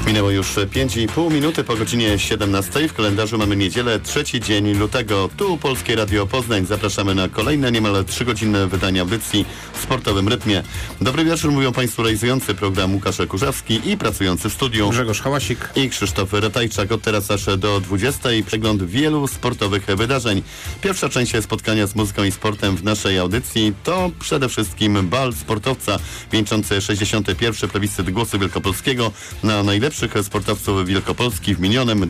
Minęło już 5,5 minuty po godzinie 17. W kalendarzu mamy niedzielę, 3 dzień lutego. Tu Polskie Radio Poznań. Zapraszamy na kolejne niemal 3-godzinne wydanie audycji w sportowym rytmie. Dobry wieczór, mówią Państwu realizujący program Łukasz Kurzawski i pracujący w studiu Grzegorz Hałasik i Krzysztof Ratajczak. Od teraz aż do 20. Przegląd wielu sportowych wydarzeń. Pierwsza część spotkania z muzyką i sportem w naszej audycji to przede wszystkim bal sportowca wieńczący 61. plebiscyt Głosu Wielkopolskiego na najlepszych sportowców Wielkopolski w minionym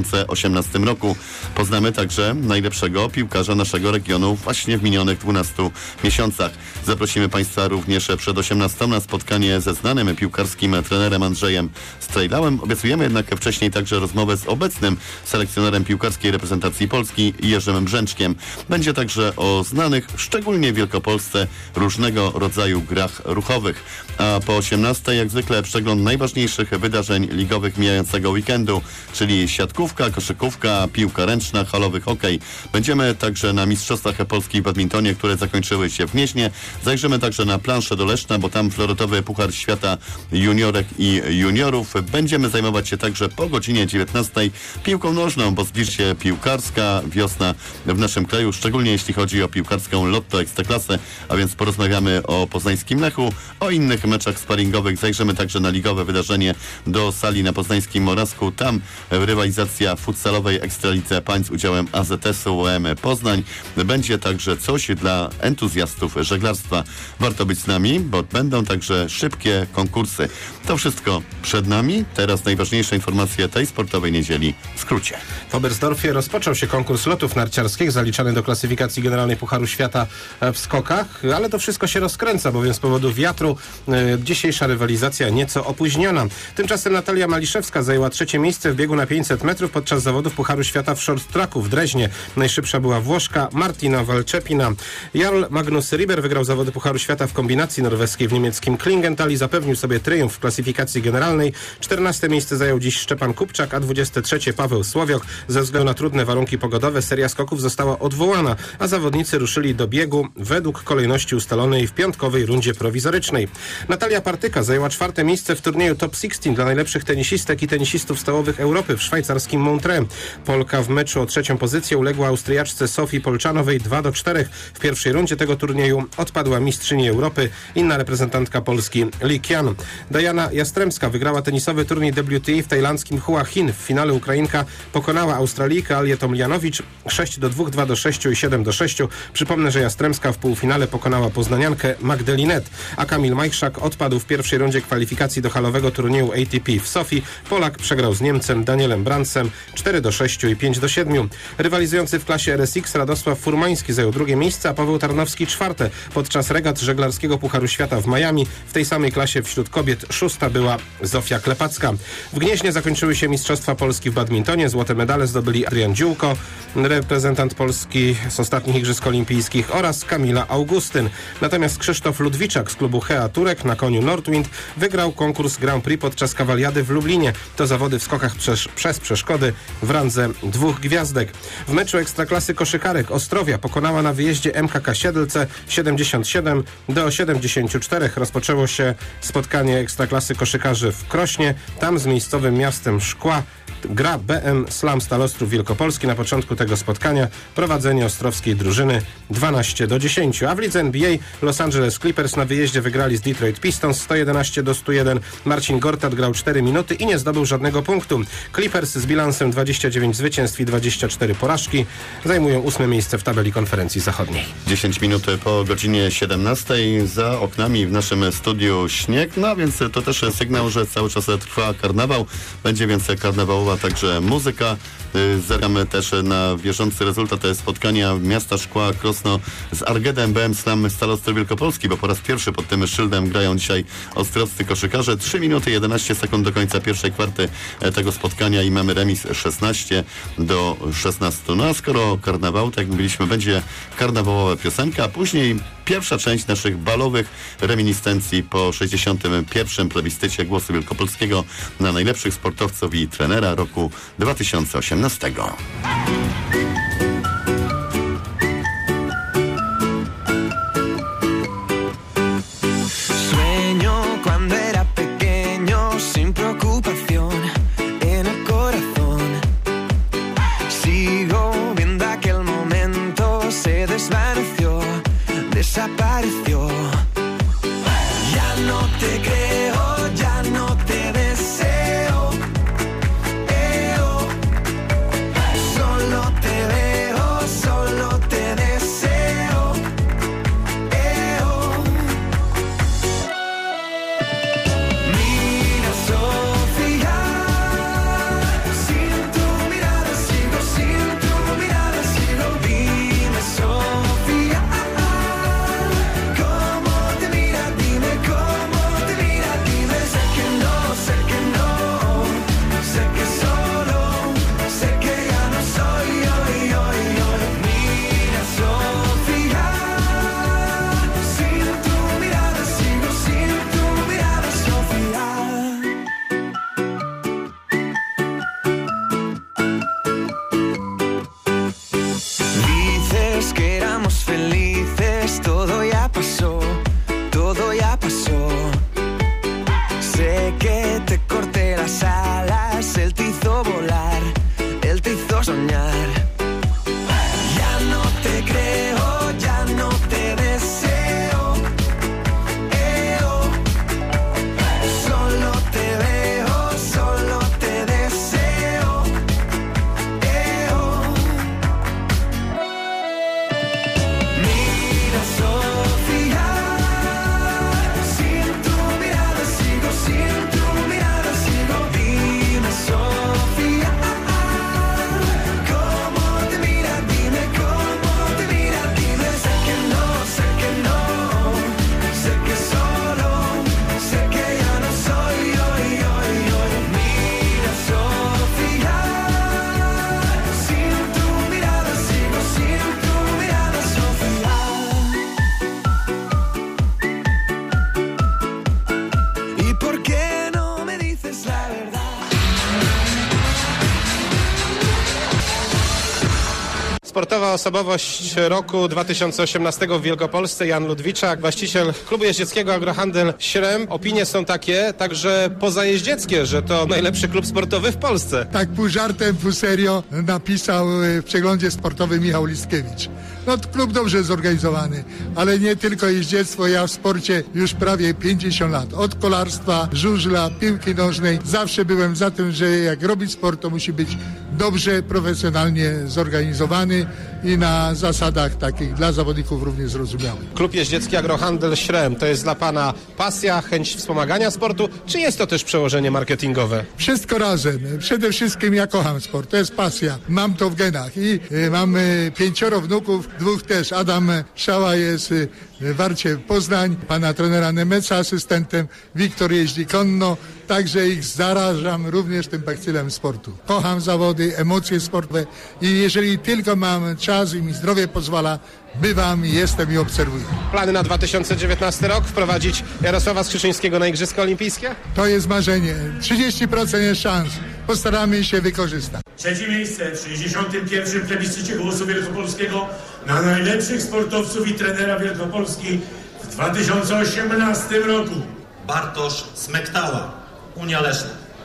2018 roku. Poznamy także najlepszego piłkarza naszego regionu właśnie w minionych 12 miesiącach. Zaprosimy Państwa również przed 18 na spotkanie ze znanym piłkarskim trenerem Andrzejem Strejlałem. Obiecujemy jednak wcześniej także rozmowę z obecnym selekcjonerem piłkarskiej reprezentacji Polski Jerzym Brzęczkiem. Będzie także o znanych, szczególnie w Wielkopolsce, różnego rodzaju grach ruchowych. A po 18 jak zwykle przegląd najważniejszych wydarzeń ligowych mijającego weekendu, czyli siatkówka, koszykówka, piłka ręczna, halowy hokej. Będziemy także na Mistrzostwach Polski w badmintonie, które zakończyły się w Gnieźnie. Zajrzymy także na planszę do Leszna, bo tam florytowy Puchar Świata juniorek i juniorów. Będziemy zajmować się także po godzinie 19 piłką nożną, bo zbliży się piłkarska wiosna w naszym kraju, szczególnie jeśli chodzi o piłkarską Lotto Ekstraklasę, a więc porozmawiamy o poznańskim Lechu, o innych meczach sparingowych. Zajrzymy także na ligowe wydarzenie do sali na poznańskim Morawsku. Tam rywalizacja futsalowej Ekstralidze Pań z udziałem AZS-u UEM Poznań. Będzie także coś dla entuzjastów żeglarstwa. Warto być z nami, bo będą także szybkie konkursy. To wszystko przed nami. Teraz najważniejsze informacje tej sportowej niedzieli w skrócie. W Oberstdorfie rozpoczął się konkurs lotów narciarskich zaliczany do klasyfikacji generalnej Pucharu Świata w skokach, ale to wszystko się rozkręca, bowiem z powodu wiatru dzisiejsza rywalizacja nieco opóźniona. Tymczasem Natalia Maliszewska zajęła 3. miejsce w biegu na 500 metrów podczas zawodów Pucharu Świata w short tracku w Dreźnie. Najszybsza była Włoszka Martina Walczepina. Jarl Magnus Riber wygrał zawody Pucharu Świata w kombinacji norweskiej w niemieckim Klingenthal i zapewnił sobie triumf w klasyfikacji generalnej. 14. miejsce zajął dziś Szczepan Kupczak, a 23. Paweł Słowiok. Ze względu na trudne warunki pogodowe seria skoków została odwołana, a zawodnicy ruszyli do biegu według kolejności ustalonej w piątkowej rundzie prowizorycznej. Natalia Partyka zajęła 4. miejsce w turnieju Top 16 dla najlepszych tenisistek i tenisistów stołowych Europy w szwajcarskim Montreux. Polka w meczu o 3. pozycję uległa Austriaczce Sofii Polczanowej 2-4. W pierwszej rundzie tego turnieju odpadła mistrzyni Europy, inna reprezentantka Polski Li Qian. Diana Jastremska wygrała tenisowy turniej WTA w tajlandzkim Hua Hin. W finale Ukrainka pokonała Australijkę Alię Tomljanowicz 6-2, 2-6 i 7-6. Przypomnę, że Jastremska w półfinale pokonała poznaniankę Magdalinet, a Kamil Majchrzak odpadł w pierwszej rundzie kwalifikacji do halowego turnieju ATP w Sofii. Polak przegrał z Niemcem Danielem Brandsem 4-6 i 5-7. Rywalizujący w klasie RSX Radosław Furmański zajął 2. miejsce, a Paweł Tarnowski 4. podczas regat żeglarskiego Pucharu Świata w Miami. W tej samej klasie wśród kobiet 6. była Zofia Klepacka. W Gnieźnie zakończyły się Mistrzostwa Polski w badmintonie. Złote medale zdobyli Adrian Dziółko, reprezentant Polski z ostatnich Igrzysk Olimpijskich, oraz Kamila Augustyn. Natomiast Krzysztof Ludwiczak z klubu Hea Turek na koniu Nordwind wygrał konkurs Grand Prix podczas kawaliady w Lublinie. To zawody w skokach przez przeszkody w randze 2 gwiazdek. W meczu Ekstraklasy koszykarek Ostrowia pokonała na wyjeździe MKK Siedlce 77-74. Rozpoczęło się spotkanie Ekstraklasy koszykarzy w Krośnie. Tam z miejscowym miastem Szkła gra BM Slam Stal-Ostrów Wielkopolski. Na początku tego spotkania prowadzenie ostrowskiej drużyny 12-10. A w lidze NBA Los Angeles Clippers na wyjeździe wygrali z Detroit Pistons 111-101. Marcin Gortat grał 4 minuty i nie zdobył żadnego punktu. Clippers z bilansem 29 zwycięstw i 24 porażki zajmują 8. miejsce w tabeli konferencji zachodniej. 10 minut po godzinie 17. Za oknami w naszym studiu śnieg, no więc to też sygnał, że cały czas trwa karnawał. Będzie więc karnawałowa także muzyka. Zerkamy też na bieżący rezultat spotkania miasta Szkła Krosno z Argedem BM Slam Stal-Ostrów Wielkopolski, bo po raz pierwszy pod tym szyldem grają dzisiaj ostrowscy koszykarze. 3 minuty 11 sekund do końca pierwszej kwarty tego spotkania i mamy remis 16-16. No a skoro karnawał, tak jak mówiliśmy, będzie karnawałowa piosenka, a później pierwsza część naszych balowych reminiscencji po 61. plebiscycie Głosu Wielkopolskiego na najlepszych sportowców i trenera roku 2018. Sueño cuando era pequeño sin preocupación. Sportowa osobowość roku 2018 w Wielkopolsce, Jan Ludwiczak, właściciel klubu jeździeckiego Agrohandel Śrem. Opinie są takie, także pozajeździeckie, że to najlepszy klub sportowy w Polsce. Tak pół żartem, pół serio napisał w przeglądzie sportowym Michał Listkiewicz. No klub dobrze zorganizowany, ale nie tylko jeździectwo. Ja w sporcie już prawie 50 lat. Od kolarstwa, żużla, piłki nożnej. Zawsze byłem za tym, że jak robić sport, to musi być dobrze, profesjonalnie zorganizowany i na zasadach takich dla zawodników również zrozumiałych. Klub jeździecki Agrohandel Śrem to jest dla pana pasja, chęć wspomagania sportu, czy jest to też przełożenie marketingowe? Wszystko razem. Przede wszystkim ja kocham sport. To jest pasja. Mam to w genach i mam 5 wnuków, 2 też. Adam Szała jest w Warcie Poznań, pana trenera Nemeca asystentem, Wiktor jeździ konno, także ich zarażam również tym bakcylem sportu. Kocham zawody, emocje sportowe i jeżeli tylko mam czas i mi zdrowie pozwala, bywam, jestem i obserwuję. Plany na 2019 rok wprowadzić Jarosława Skrzyczyńskiego na Igrzyska Olimpijskie? To jest marzenie. 30% jest szans. Postaramy się wykorzystać. Trzecie miejsce w 61. plebiscycie głosu wielkopolskiego na najlepszych sportowców i trenera Wielkopolski w 2018 roku. Bartosz Smektała, Unia Leszna.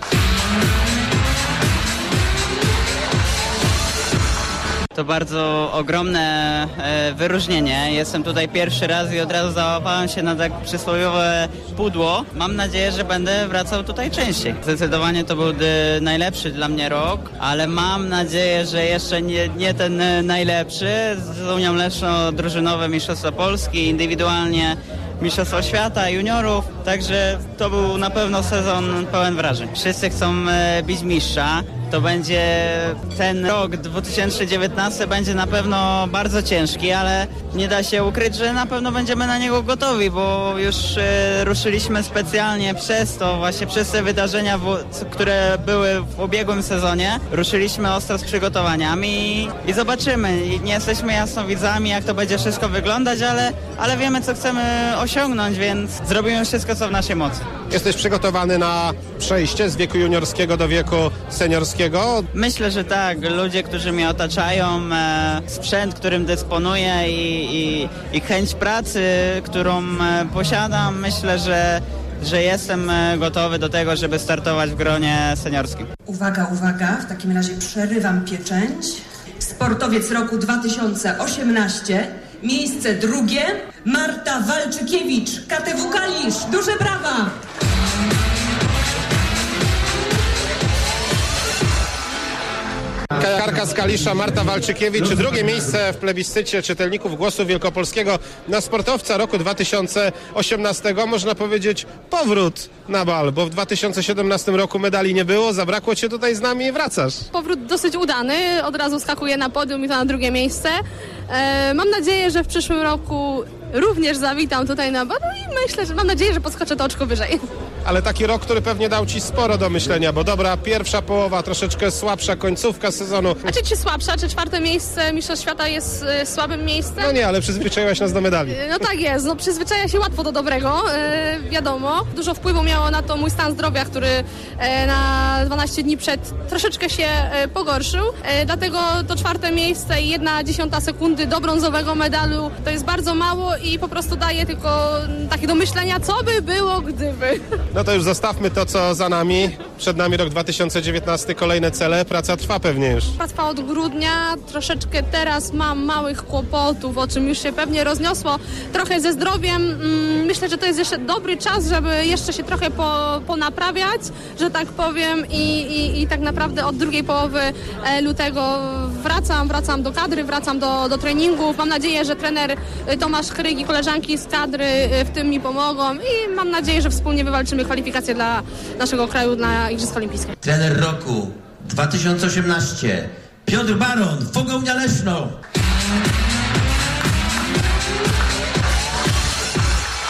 To bardzo ogromne wyróżnienie. Jestem tutaj pierwszy raz i od razu załapałem się na tak przysłowiowe pudło. Mam nadzieję, że będę wracał tutaj częściej. Zdecydowanie to był najlepszy dla mnie rok, ale mam nadzieję, że jeszcze nie ten najlepszy. Z Unią Leszno drużynowe Mistrzostwa Polski, indywidualnie Mistrzostwo Świata, juniorów, także to był na pewno sezon pełen wrażeń. Wszyscy chcą bić mistrza. To będzie ten rok 2019 będzie na pewno bardzo ciężki, ale nie da się ukryć, że na pewno będziemy na niego gotowi, bo już ruszyliśmy specjalnie przez to, właśnie przez te wydarzenia, które były w ubiegłym sezonie. Ruszyliśmy ostro z przygotowaniami i zobaczymy. Nie jesteśmy jasnowidzami, jak to będzie wszystko wyglądać, ale wiemy, co chcemy osiągnąć, więc zrobimy wszystko, co w naszej mocy. Jesteś przygotowany na przejście z wieku juniorskiego do wieku seniorskiego? Myślę, że tak. Ludzie, którzy mnie otaczają, sprzęt, którym dysponuję i chęć pracy, którą posiadam, myślę, że jestem gotowy do tego, żeby startować w gronie seniorskim. Uwaga, uwaga, w takim razie przerywam pieczęć. Sportowiec roku 2018, miejsce drugie, Marta Walczykiewicz, KTW Kalisz. Duże brawa! Kajakarka z Kalisza Marta Walczykiewicz, drugie miejsce w plebiscycie czytelników Głosu Wielkopolskiego na sportowca roku 2018. Można powiedzieć powrót na bal, bo w 2017 roku medali nie było, zabrakło cię tutaj z nami i wracasz. Powrót dosyć udany, od razu skakuję na podium i to na drugie miejsce. Mam nadzieję, że w przyszłym roku również zawitam tutaj na bal i myślę, że mam nadzieję, że podskoczę to oczko wyżej. Ale taki rok, który pewnie dał ci sporo do myślenia, bo dobra, pierwsza połowa, troszeczkę słabsza końcówka sezonu. A czy słabsza, czy 4. miejsce Mistrzostw Świata jest słabym miejscem? No nie, ale przyzwyczaiłaś nas do medali. No tak jest, no przyzwyczaja się łatwo do dobrego, wiadomo. Dużo wpływu miało na to mój stan zdrowia, który na 12 dni przed troszeczkę się pogorszył. Dlatego to 4. miejsce i 1/10 sekundy do brązowego medalu to jest bardzo mało i po prostu daje tylko takie do myślenia, co by było gdyby. No to już zostawmy to, co za nami. Przed nami rok 2019, kolejne cele. Praca trwa pewnie już. Praca trwa od grudnia. Troszeczkę teraz mam małych kłopotów, o czym już się pewnie rozniosło. Trochę ze zdrowiem. Myślę, że to jest jeszcze dobry czas, żeby jeszcze się trochę ponaprawiać, że tak powiem. I tak naprawdę od drugiej połowy lutego wracam do kadry, wracam do treningów. Mam nadzieję, że trener Tomasz Chryg i koleżanki z kadry w tym mi pomogą i mam nadzieję, że wspólnie wywalczymy kwalifikacje dla naszego kraju na Igrzyska Olimpijskie. Trener roku 2018 Piotr Baron, Foga Unia Leszno. Zapraszam.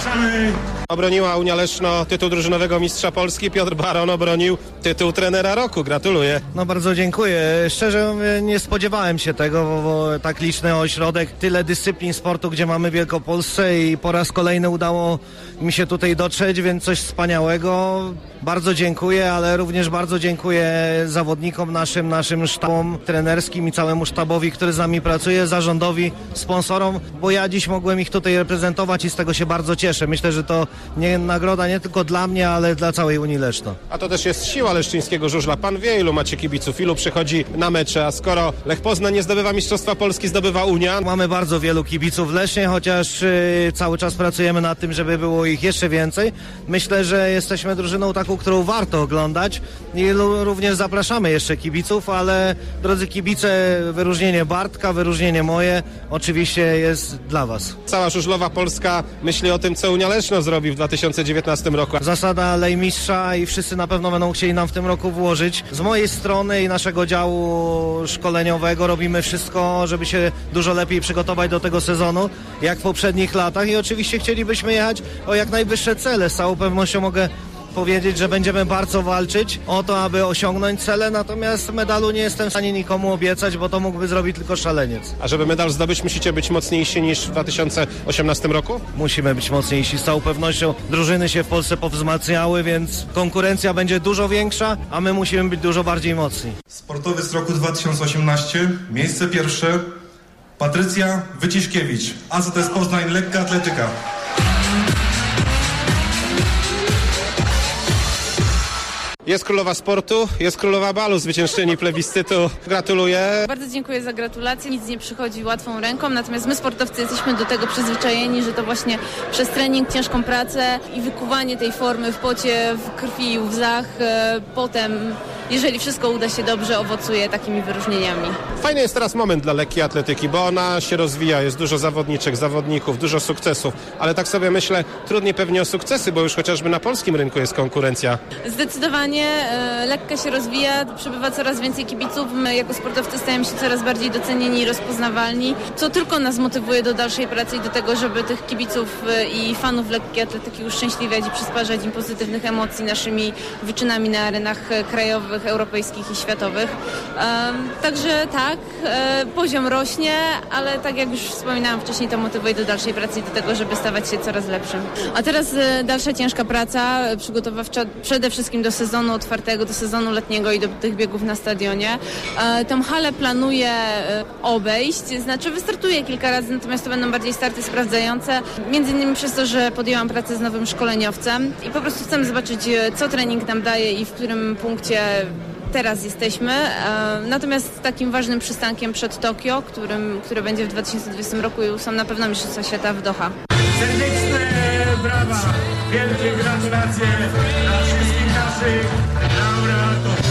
Zapraszamy. Obroniła Unia Leszno tytuł drużynowego mistrza Polski. Piotr Baron obronił tytuł trenera roku. Gratuluję. No bardzo dziękuję. Szczerze mówię, nie spodziewałem się tego, bo tak liczny ośrodek, tyle dyscyplin sportu, gdzie mamy w Wielkopolsce i po raz kolejny udało mi się tutaj dotrzeć, więc coś wspaniałego. Bardzo dziękuję, ale również bardzo dziękuję zawodnikom naszym sztabom trenerskim i całemu sztabowi, który z nami pracuje, zarządowi, sponsorom, bo ja dziś mogłem ich tutaj reprezentować i z tego się bardzo cieszę. Myślę, że to nagroda nie tylko dla mnie, ale dla całej Unii Leszno. A to też jest siła leszczyńskiego żużla. Pan wie, ilu macie kibiców, ilu przychodzi na mecze, a skoro Lech Poznań nie zdobywa Mistrzostwa Polski, zdobywa Unia. Mamy bardzo wielu kibiców w Lesznie, chociaż cały czas pracujemy nad tym, żeby było ich jeszcze więcej. Myślę, że jesteśmy drużyną taką, którą warto oglądać i również zapraszamy jeszcze kibiców, ale drodzy kibice, wyróżnienie Bartka, wyróżnienie moje oczywiście jest dla was. Cała żużlowa Polska myśli o tym, co Unia Leszno zrobi w 2019 roku. Zasada lej mistrza i wszyscy na pewno będą chcieli nam w tym roku włożyć. Z mojej strony i naszego działu szkoleniowego robimy wszystko, żeby się dużo lepiej przygotować do tego sezonu, jak w poprzednich latach i oczywiście chcielibyśmy jechać o jak najwyższe cele. Z całą pewnością mogę powiedzieć, że będziemy bardzo walczyć o to, aby osiągnąć cele, natomiast medalu nie jestem w stanie nikomu obiecać, bo to mógłby zrobić tylko szaleniec. A żeby medal zdobyć, musicie być mocniejsi niż w 2018 roku? Musimy być mocniejsi. Z całą pewnością drużyny się w Polsce powzmacniały, więc konkurencja będzie dużo większa, a my musimy być dużo bardziej mocni. Sportowiec roku 2018, miejsce pierwsze, Patrycja Wyciszkiewicz, AZS Poznań, lekka atletyka. Jest królowa sportu, jest królowa balu, zwyciężczyni plebiscytu. Gratuluję. Bardzo dziękuję za gratulacje. Nic nie przychodzi łatwą ręką, natomiast my sportowcy jesteśmy do tego przyzwyczajeni, że to właśnie przez trening, ciężką pracę i wykuwanie tej formy w pocie, w krwi i łzach potem, jeżeli wszystko uda się dobrze, owocuje takimi wyróżnieniami. Fajny jest teraz moment dla lekkiej atletyki, bo ona się rozwija, jest dużo zawodniczek, zawodników, dużo sukcesów, ale tak sobie myślę, trudniej pewnie o sukcesy, bo już chociażby na polskim rynku jest konkurencja. Zdecydowanie lekka się rozwija, przybywa coraz więcej kibiców, my jako sportowcy stajemy się coraz bardziej docenieni i rozpoznawalni, co tylko nas motywuje do dalszej pracy i do tego, żeby tych kibiców i fanów lekkiej atletyki uszczęśliwiać i przysparzać im pozytywnych emocji naszymi wyczynami na arenach krajowych, europejskich i światowych. Także tak, poziom rośnie, ale tak jak już wspominałam wcześniej, to motywuje do dalszej pracy i do tego, żeby stawać się coraz lepszym. A teraz dalsza ciężka praca przygotowawcza przede wszystkim do sezonu otwartego, do sezonu letniego i do tych biegów na stadionie. Tą halę planuję obejść, znaczy wystartuję kilka razy, natomiast to będą bardziej starty sprawdzające, między innymi przez to, że podjęłam pracę z nowym szkoleniowcem i po prostu chcemy zobaczyć, co trening nam daje i w którym punkcie teraz jesteśmy. Natomiast takim ważnym przystankiem przed Tokio, które będzie w 2020 roku, są na pewno Mistrzostwa Świata w Doha. Serdeczne brawa, wielkie gratulacje dla wszystkich naszych laureatów.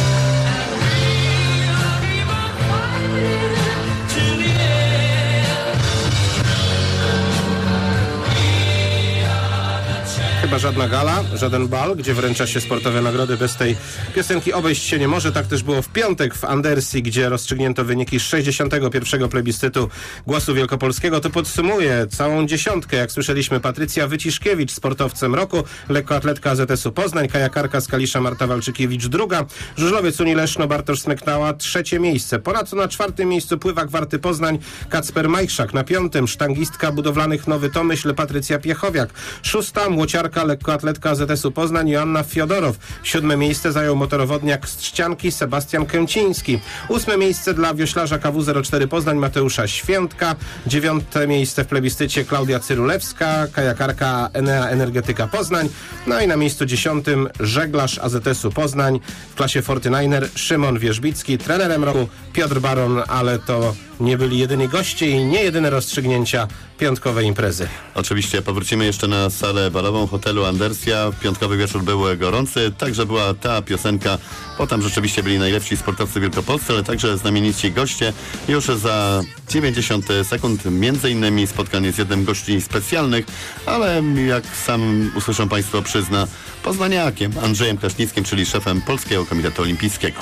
Chyba żadna gala, żaden bal, gdzie wręcza się sportowe nagrody, bez tej piosenki obejść się nie może. Tak też było w piątek w Andersji, gdzie rozstrzygnięto wyniki 61. plebiscytu Głosu Wielkopolskiego. To podsumuje całą dziesiątkę. Jak słyszeliśmy, Patrycja Wyciszkiewicz, sportowcem roku, lekkoatletka AZS-u Poznań, kajakarka z Kalisza Marta Walczykiewicz druga, żużlowiec Unii Leszno Bartosz Smektała trzecie miejsce. Ponadto na czwartym miejscu pływak Warty Poznań Kacper Majchrzak, na piątym sztangistka budowlanych Nowy Tomyśl Patrycja Piechowiak, szósta młociarka lekkoatletka AZS-u Poznań Joanna Fiodorow. Siódme miejsce zajął motorowodniak z Trzcianki Sebastian Kęciński. Ósme miejsce dla wioślarza KW04 Poznań Mateusza Świętka. Dziewiąte miejsce w plebiscycie Klaudia Cyrulewska, kajakarka Enea Energetyka Poznań. No i na miejscu 10 żeglarz AZS-u Poznań w klasie 49er Szymon Wierzbicki. Trenerem roku Piotr Baron, ale to nie byli jedyni goście i nie jedyne rozstrzygnięcia piątkowej imprezy. Oczywiście powrócimy jeszcze na salę balową hotelu Andersja. Piątkowy wieczór był gorący, także była ta piosenka, bo tam rzeczywiście byli najlepsi sportowcy w Wielkopolsce, ale także znamienici goście. Już za 90 sekund między innymi spotkanie z jednym gości specjalnych, ale jak sam usłyszą Państwo, przyzna, poznaniakiem Andrzejem Kraśnickim, czyli szefem Polskiego Komitetu Olimpijskiego.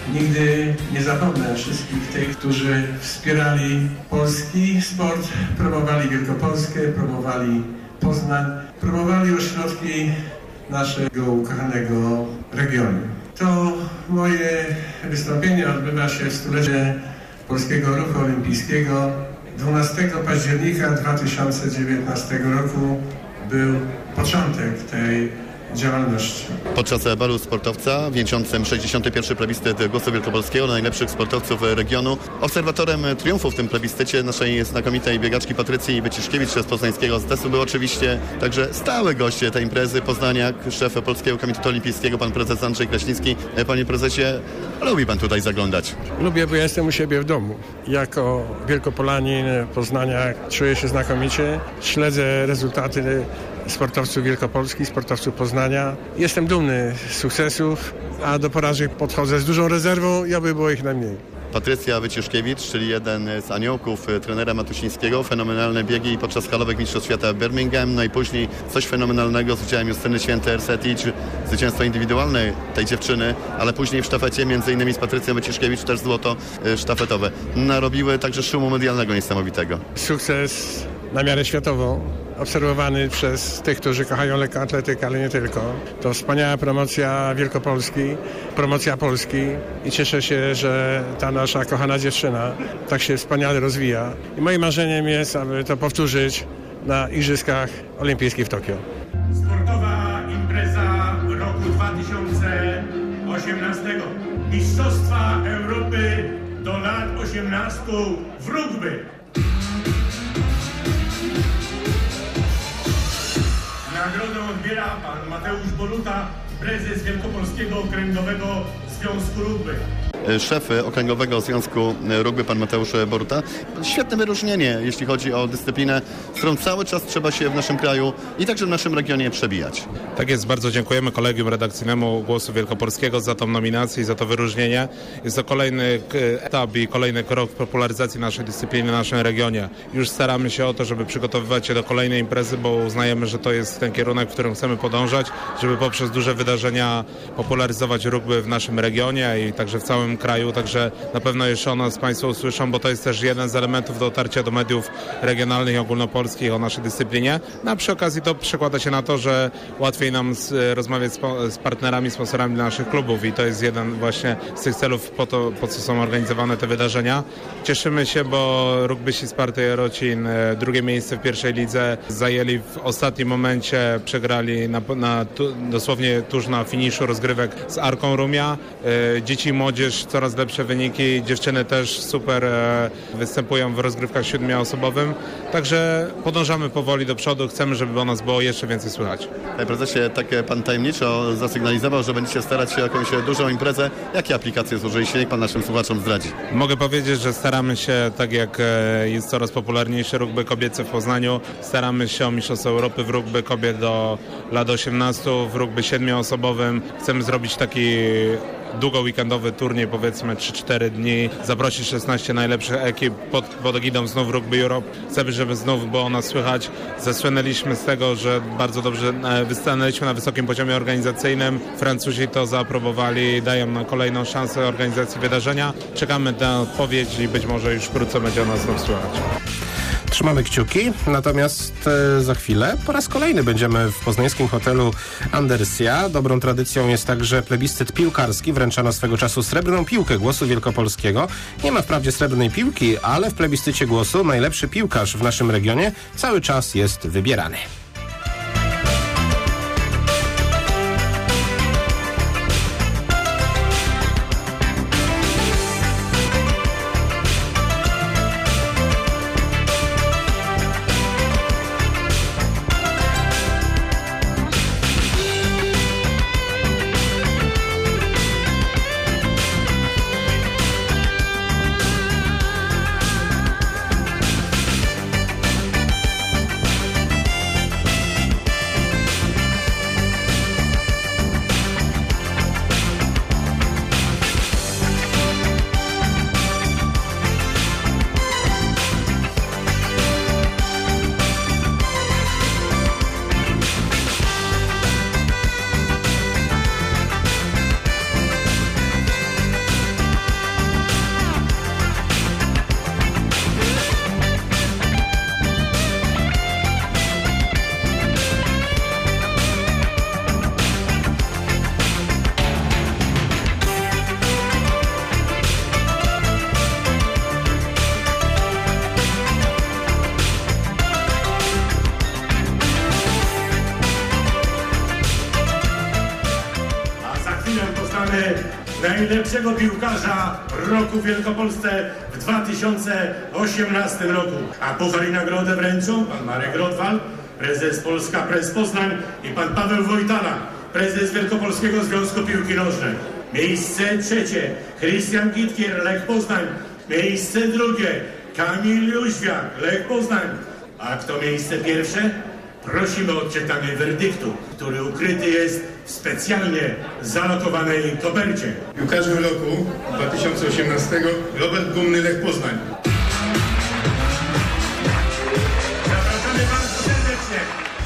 Nigdy nie zapomnę wszystkich tych, którzy wspierali polski sport, promowali Wielkopolskę, promowali Poznań, promowali ośrodki naszego ukochanego regionu. To moje wystąpienie odbywa się w stulecie Polskiego Ruchu Olimpijskiego. 12 października 2019 roku był początek tej działalności. Podczas balu sportowca wieńczącym 61. plebiscyt głosu wielkopolskiego na najlepszych sportowców regionu, obserwatorem triumfu w tym plebiscycie naszej znakomitej biegaczki Patrycji Wyciszkiewicz z poznańskiego ZS-u był oczywiście także stały gość tej imprezy, poznaniak, szef Polskiego Komitetu Olimpijskiego, pan prezes Andrzej Kraśnicki. Panie prezesie, lubi pan tutaj zaglądać? Lubię, bo ja jestem u siebie w domu. Jako Wielkopolanin, Poznaniak czuję się znakomicie. Śledzę rezultaty sportowców Wielkopolski, sportowców Poznania. Jestem dumny z sukcesów, a do porażek podchodzę z dużą rezerwą, aby było ich najmniej. Patrycja Wyciszkiewicz, czyli jeden z aniołków trenera Matusińskiego, fenomenalne biegi podczas halowych mistrzostw świata w Birmingham, no i później coś fenomenalnego z udziałem Justyny Święty-Ersetic, zwycięstwo indywidualne tej dziewczyny, ale później w sztafecie, m.in. z Patrycją Wyciszkiewicz, też złoto sztafetowe. Narobiły także szumu medialnego niesamowitego. Sukces na miarę światową, obserwowany przez tych, którzy kochają lekkoatletykę, ale nie tylko. To wspaniała promocja Wielkopolski, promocja Polski i cieszę się, że ta nasza kochana dziewczyna tak się wspaniale rozwija. I moim marzeniem jest, aby to powtórzyć na Igrzyskach Olimpijskich w Tokio. Sportowa impreza roku 2018. Mistrzostwa Europy do lat 18 w rugby. Nagrodę odbiera pan Mateusz Boruta, prezes Wielkopolskiego Okręgowego Związku Rugby. Szef Okręgowego Związku Rugby, pan Mateusz Boruta. Świetne wyróżnienie, jeśli chodzi o dyscyplinę, z którą cały czas trzeba się w naszym kraju i także w naszym regionie przebijać. Tak jest, bardzo dziękujemy kolegium redakcyjnemu Głosu Wielkopolskiego za tą nominację i za to wyróżnienie. Jest to kolejny etap i kolejny krok w popularyzacji naszej dyscypliny w naszym regionie. Już staramy się o to, żeby przygotowywać się do kolejnej imprezy, bo uznajemy, że to jest ten kierunek, w którym chcemy podążać, żeby poprzez duże wydarzenia popularyzować rugby w naszym regionie i także w całym kraju, także na pewno jeszcze o nas Państwo usłyszą, bo to jest też jeden z elementów dotarcia do mediów regionalnych i ogólnopolskich o naszej dyscyplinie. No a przy okazji to przekłada się na to, że łatwiej nam rozmawiać z partnerami, sponsorami naszych klubów i to jest jeden właśnie z tych celów, po co są organizowane te wydarzenia. Cieszymy się, bo rugbyści z Sparty Jarocin drugie miejsce w pierwszej lidze zajęli w ostatnim momencie, przegrali dosłownie tuż na finiszu rozgrywek z Arką Rumia. Dzieci i młodzież coraz lepsze wyniki, dziewczyny też super występują w rozgrywkach 7-osobowym, także podążamy powoli do przodu, chcemy, żeby o nas było jeszcze więcej słychać. Panie prezesie, tak pan tajemniczo zasygnalizował, że będziecie starać się o jakąś dużą imprezę. Jakie aplikacje zużyliście? Niech pan naszym słuchaczom zdradzi. Mogę powiedzieć, że staramy się, tak jak jest coraz popularniejsze rugby kobiece w Poznaniu, staramy się o Mistrzostwa Europy w rugby kobiet do lat 18, w rugby 7-osobowym. Chcemy zrobić taki długo weekendowy turniej, powiedzmy 3-4 dni, zaprosić 16 najlepszych ekip pod egidą znów Rugby Europe. Chcemy, żeby znów było o nas słychać. Zasłynęliśmy z tego, że bardzo dobrze stanęliśmy na wysokim poziomie organizacyjnym. Francuzi to zaaprobowali, dają nam kolejną szansę organizacji wydarzenia. Czekamy na odpowiedź i być może już wkrótce będzie o nas znów słychać. Trzymamy kciuki, natomiast za chwilę po raz kolejny będziemy w poznańskim hotelu Andersia. Dobrą tradycją jest także plebiscyt piłkarski. Wręczano swego czasu srebrną piłkę Głosu Wielkopolskiego. Nie ma wprawdzie srebrnej piłki, ale w plebiscycie Głosu najlepszy piłkarz w naszym regionie cały czas jest wybierany. najlepszego piłkarza roku w Wielkopolsce w 2018 roku. A puchar i nagrodę wręczą pan Marek Rotwal, prezes Polska Press Poznań, i pan Paweł Wojtala, prezes Wielkopolskiego Związku Piłki Nożnej. Miejsce trzecie Krystian Gitkier, Lech Poznań. Miejsce drugie Kamil Jóźwiak, Lech Poznań. A kto miejsce pierwsze? Prosimy o odczytanie werdyktu, który ukryty jest w specjalnie zalokowanej kopercie. Piłkarzem roku 2018 Robert Gumny, Lech Poznań. Zapraszamy bardzo serdecznie.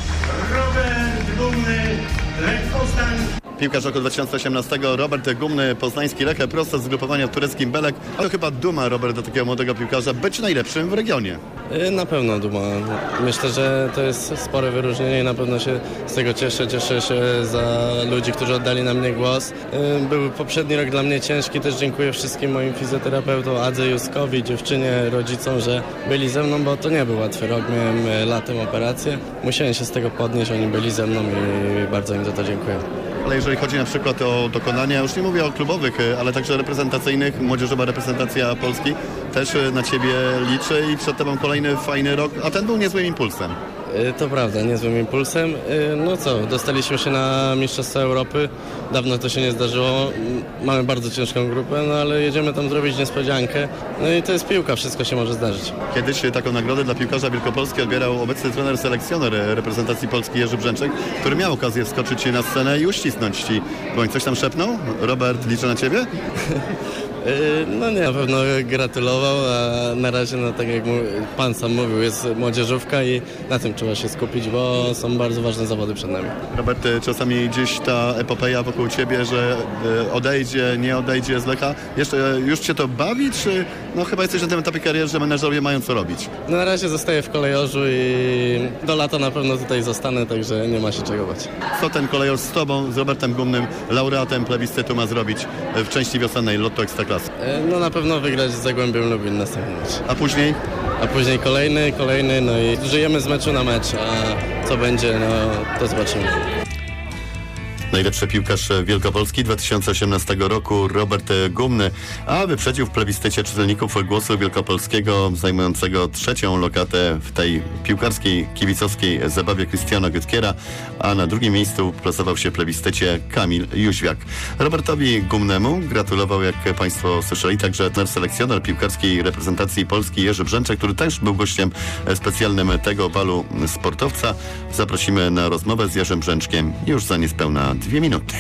Robert Gumny, Lech Poznań. Piłkarz roku 2018 Robert Gumny, poznański Lech, prosto z zgrupowania w tureckim Belek. To chyba duma, Robert, do takiego młodego piłkarza być najlepszym w regionie. Na pewno duma. Myślę, że to jest spore wyróżnienie i na pewno się z tego cieszę. Cieszę się za ludzi, którzy oddali na mnie głos. Był poprzedni rok dla mnie ciężki. Też dziękuję wszystkim moim fizjoterapeutom, Adze Juskowi, dziewczynie, rodzicom, że byli ze mną, bo to nie był łatwy rok. Miałem latem operację. Musiałem się z tego podnieść. Oni byli ze mną i bardzo im za to dziękuję. Ale jeżeli chodzi na przykład o dokonania, już nie mówię o klubowych, ale także reprezentacyjnych, młodzieżowa reprezentacja Polski też na Ciebie liczy i przed Tobą kolejny fajny rok, a ten był niezłym impulsem. To prawda, niezłym impulsem. No co, dostaliśmy się na Mistrzostwa Europy. Dawno to się nie zdarzyło. Mamy bardzo ciężką grupę, no ale jedziemy tam zrobić niespodziankę. No i to jest piłka, wszystko się może zdarzyć. Kiedyś taką nagrodę dla piłkarza Wielkopolski odbierał obecny trener selekcjoner reprezentacji Polski Jerzy Brzęczek, który miał okazję wskoczyć na scenę i uścisnąć Ci. Bądź coś tam szepnął? Robert, liczę na Ciebie? No nie, na pewno gratulował, a na razie, no tak jak pan sam mówił, jest młodzieżówka i na tym trzeba się skupić, bo są bardzo ważne zawody przed nami. Robert, czasami gdzieś ta epopeja wokół Ciebie, że odejdzie, nie odejdzie z Lecha, już Cię to bawi, czy no chyba jesteś na tym etapie kariery, że menedżerowie mają co robić? No na razie zostaję w Kolejorzu i do lata na pewno tutaj zostanę, także nie ma się czego bać. Co ten Kolejorz z Tobą, z Robertem Gumnym, laureatem plebiscytu ma zrobić w części wiosennej Lotto Ekstraklasy? No na pewno wygrać z Zagłębiem Lubin następny mecz. A później? A później kolejny, no i żyjemy z meczu na mecz, a co będzie, no to zobaczymy. Najlepszy piłkarz Wielkopolski 2018 roku Robert Gumny, a wyprzedził w plebiscycie czytelników Głosu Wielkopolskiego zajmującego trzecią lokatę w tej piłkarskiej, kibicowskiej zabawie Krystiana Gytkiera, a na drugim miejscu plasował się w plebiscycie Kamil Jóźwiak. Robertowi Gumnemu gratulował, jak Państwo słyszeli, także selekcjoner piłkarskiej reprezentacji Polski Jerzy Brzęczek, który też był gościem specjalnym tego balu sportowca. Zaprosimy na rozmowę z Jerzym Brzęczkiem już za niespełna 2 minuty.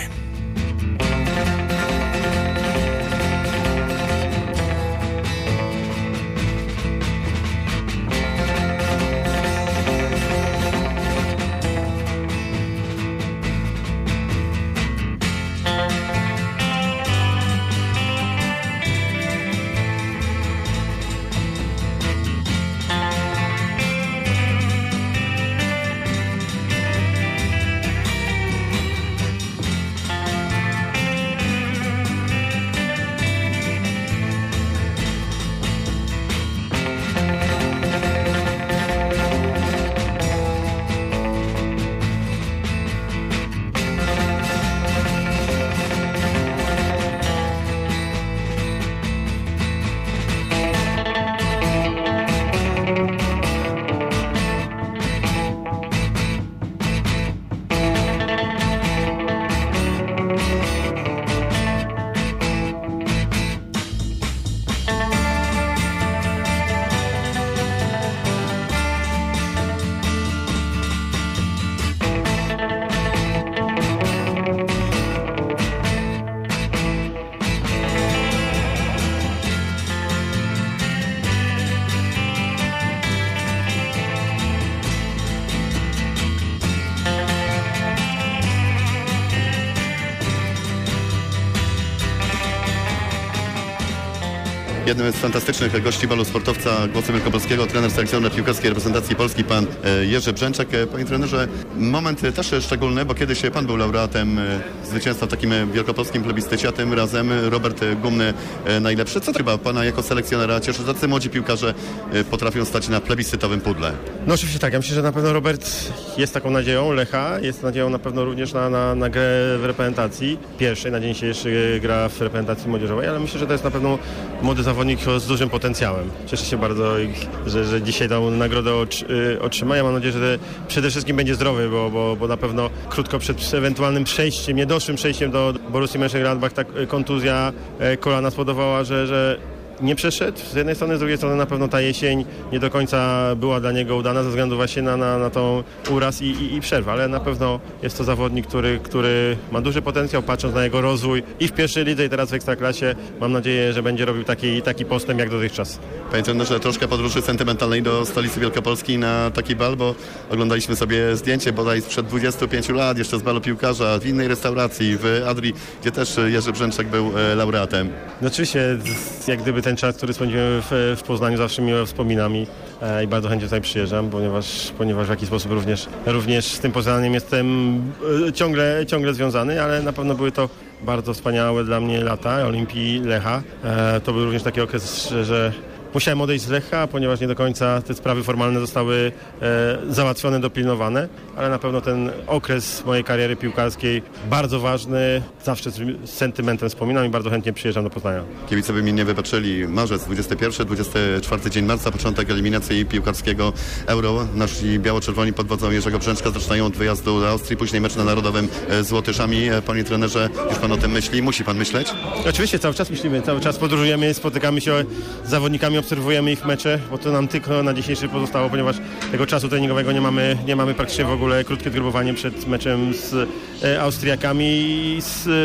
Jednym z fantastycznych gości balu sportowca Głosu Wielkopolskiego, trener selekcjoner piłkarskiej reprezentacji Polski, pan Jerzy Brzęczek. Panie trenerze, moment też szczególny, bo kiedyś pan był laureatem zwycięstwa w takim wielkopolskim plebiscycie, a tym razem Robert Gumny najlepszy. Co chyba pana jako selekcjonera cieszy, że tacy młodzi piłkarze potrafią stać na plebiscytowym pudle? No oczywiście tak, ja myślę, że na pewno Robert jest taką nadzieją Lecha, jest nadzieją na pewno również na grę w reprezentacji pierwszej, na dzień dzisiejszy gra w reprezentacji młodzieżowej, ale myślę, że to jest na pewno młody zawodnik z dużym potencjałem. Cieszę się bardzo, że dzisiaj tą nagrodę otrzyma. Ja mam nadzieję, że przede wszystkim będzie zdrowy, bo na pewno krótko przed ewentualnym przejściem, niedoszłym przejściem do Borussii Mönchengladbach ta kontuzja kolana spowodowała, że nie przeszedł. Z jednej strony, z drugiej strony na pewno ta jesień nie do końca była dla niego udana ze względu właśnie na tą uraz i przerwę, ale na pewno jest to zawodnik, który ma duży potencjał, patrząc na jego rozwój i w pierwszej lidze i teraz w Ekstraklasie. Mam nadzieję, że będzie robił taki postęp jak dotychczas. Panie trenerze, troszkę podróży sentymentalnej do stolicy Wielkopolski na taki bal, bo oglądaliśmy sobie zdjęcie bodaj sprzed 25 lat, jeszcze z balu piłkarza w innej restauracji w Adrii, gdzie też Jerzy Brzęczek był laureatem. No oczywiście, jak gdyby ten czas, który spędziłem w Poznaniu, zawsze miło wspominam i bardzo chętnie tutaj przyjeżdżam, ponieważ w jakiś sposób również z tym Poznaniem jestem ciągle związany, ale na pewno były to bardzo wspaniałe dla mnie lata Olimpii, Lecha. To był również taki okres, że musiałem odejść z Lecha, ponieważ nie do końca te sprawy formalne zostały załatwione, dopilnowane, ale na pewno ten okres mojej kariery piłkarskiej bardzo ważny, zawsze z sentymentem wspominam i bardzo chętnie przyjeżdżam do Poznania. Kibice by mi nie wybaczyli. Marzec, 21-24 dzień marca, początek eliminacji piłkarskiego Euro. Nasi biało-czerwoni pod wodzą Jerzego Brzęczka zaczynają od wyjazdu do Austrii, później mecz na Narodowym z Łotyszami. Panie trenerze, już pan o tym myśli? Musi pan myśleć? Oczywiście, cały czas myślimy, cały czas podróżujemy, spotykamy się z zawodnikami, obserwujemy ich mecze, bo to nam tylko na dzisiejszy pozostało, ponieważ tego czasu treningowego nie mamy praktycznie w ogóle. Krótkie zgrupowanie przed meczem z Austriakami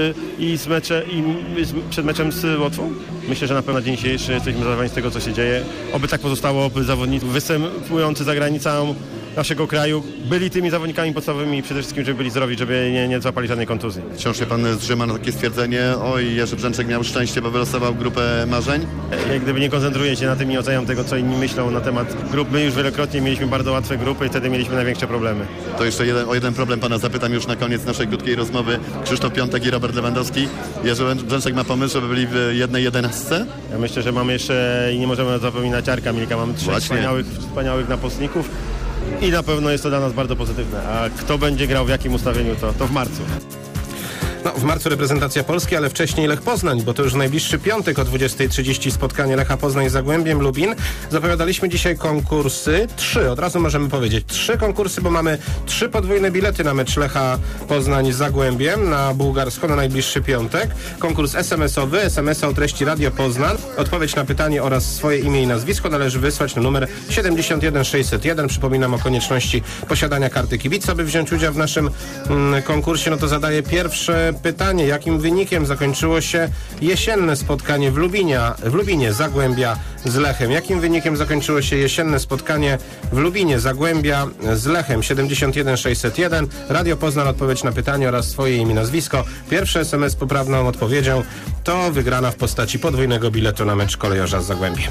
przed meczem z Łotwą. Myślę, że na pewno na dzień dzisiejszy jesteśmy zadowoleni z tego, co się dzieje. Oby tak pozostało, oby zawodnicy występujący za granicą naszego kraju byli tymi zawodnikami podstawowymi i przede wszystkim, żeby byli zdrowi, żeby nie złapali żadnej kontuzji. Wciąż się pan zrzyma na takie stwierdzenie: oj, Jerzy Brzęczek miał szczęście, bo wylosował grupę marzeń? Jak gdyby nie koncentruję się na tym i oceniam tego, co inni myślą na temat grup. My już wielokrotnie mieliśmy bardzo łatwe grupy i wtedy mieliśmy największe problemy. To jeszcze o jeden problem pana zapytam już na koniec naszej krótkiej rozmowy. Krzysztof Piątek i Robert Lewandowski. Jerzy Brzęczek ma pomysł, żeby byli w jednej 11? Ja myślę, że mamy jeszcze i nie możemy zapominać Arka Milka. Mamy 3 wspaniałych napastników. I na pewno jest to dla nas bardzo pozytywne. A kto będzie grał w jakim ustawieniu, to w marcu. No, w marcu reprezentacja Polski, ale wcześniej Lech Poznań, bo to już najbliższy piątek o 20:30 spotkanie Lecha Poznań z Zagłębiem Lubin. Zapowiadaliśmy dzisiaj konkursy. 3, od razu możemy powiedzieć. 3 konkursy, bo mamy 3 podwójne bilety na mecz Lecha Poznań z Zagłębiem na Bułgarsko na najbliższy piątek. Konkurs SMS-owy, SMS-a o treści Radio Poznań. Odpowiedź na pytanie oraz swoje imię i nazwisko należy wysłać na numer 71601. Przypominam o konieczności posiadania karty kibica, by wziąć udział w naszym konkursie. No to zadaję pierwsze pytanie. Jakim wynikiem zakończyło się jesienne spotkanie w Lubinie Zagłębia z Lechem? Jakim wynikiem zakończyło się jesienne spotkanie w Lubinie Zagłębia z Lechem? 71601. Radio Poznań, odpowiedź na pytanie oraz swoje imię, nazwisko. Pierwszy SMS z poprawną odpowiedzią to wygrana w postaci podwójnego biletu na mecz kolejorza z Zagłębiem.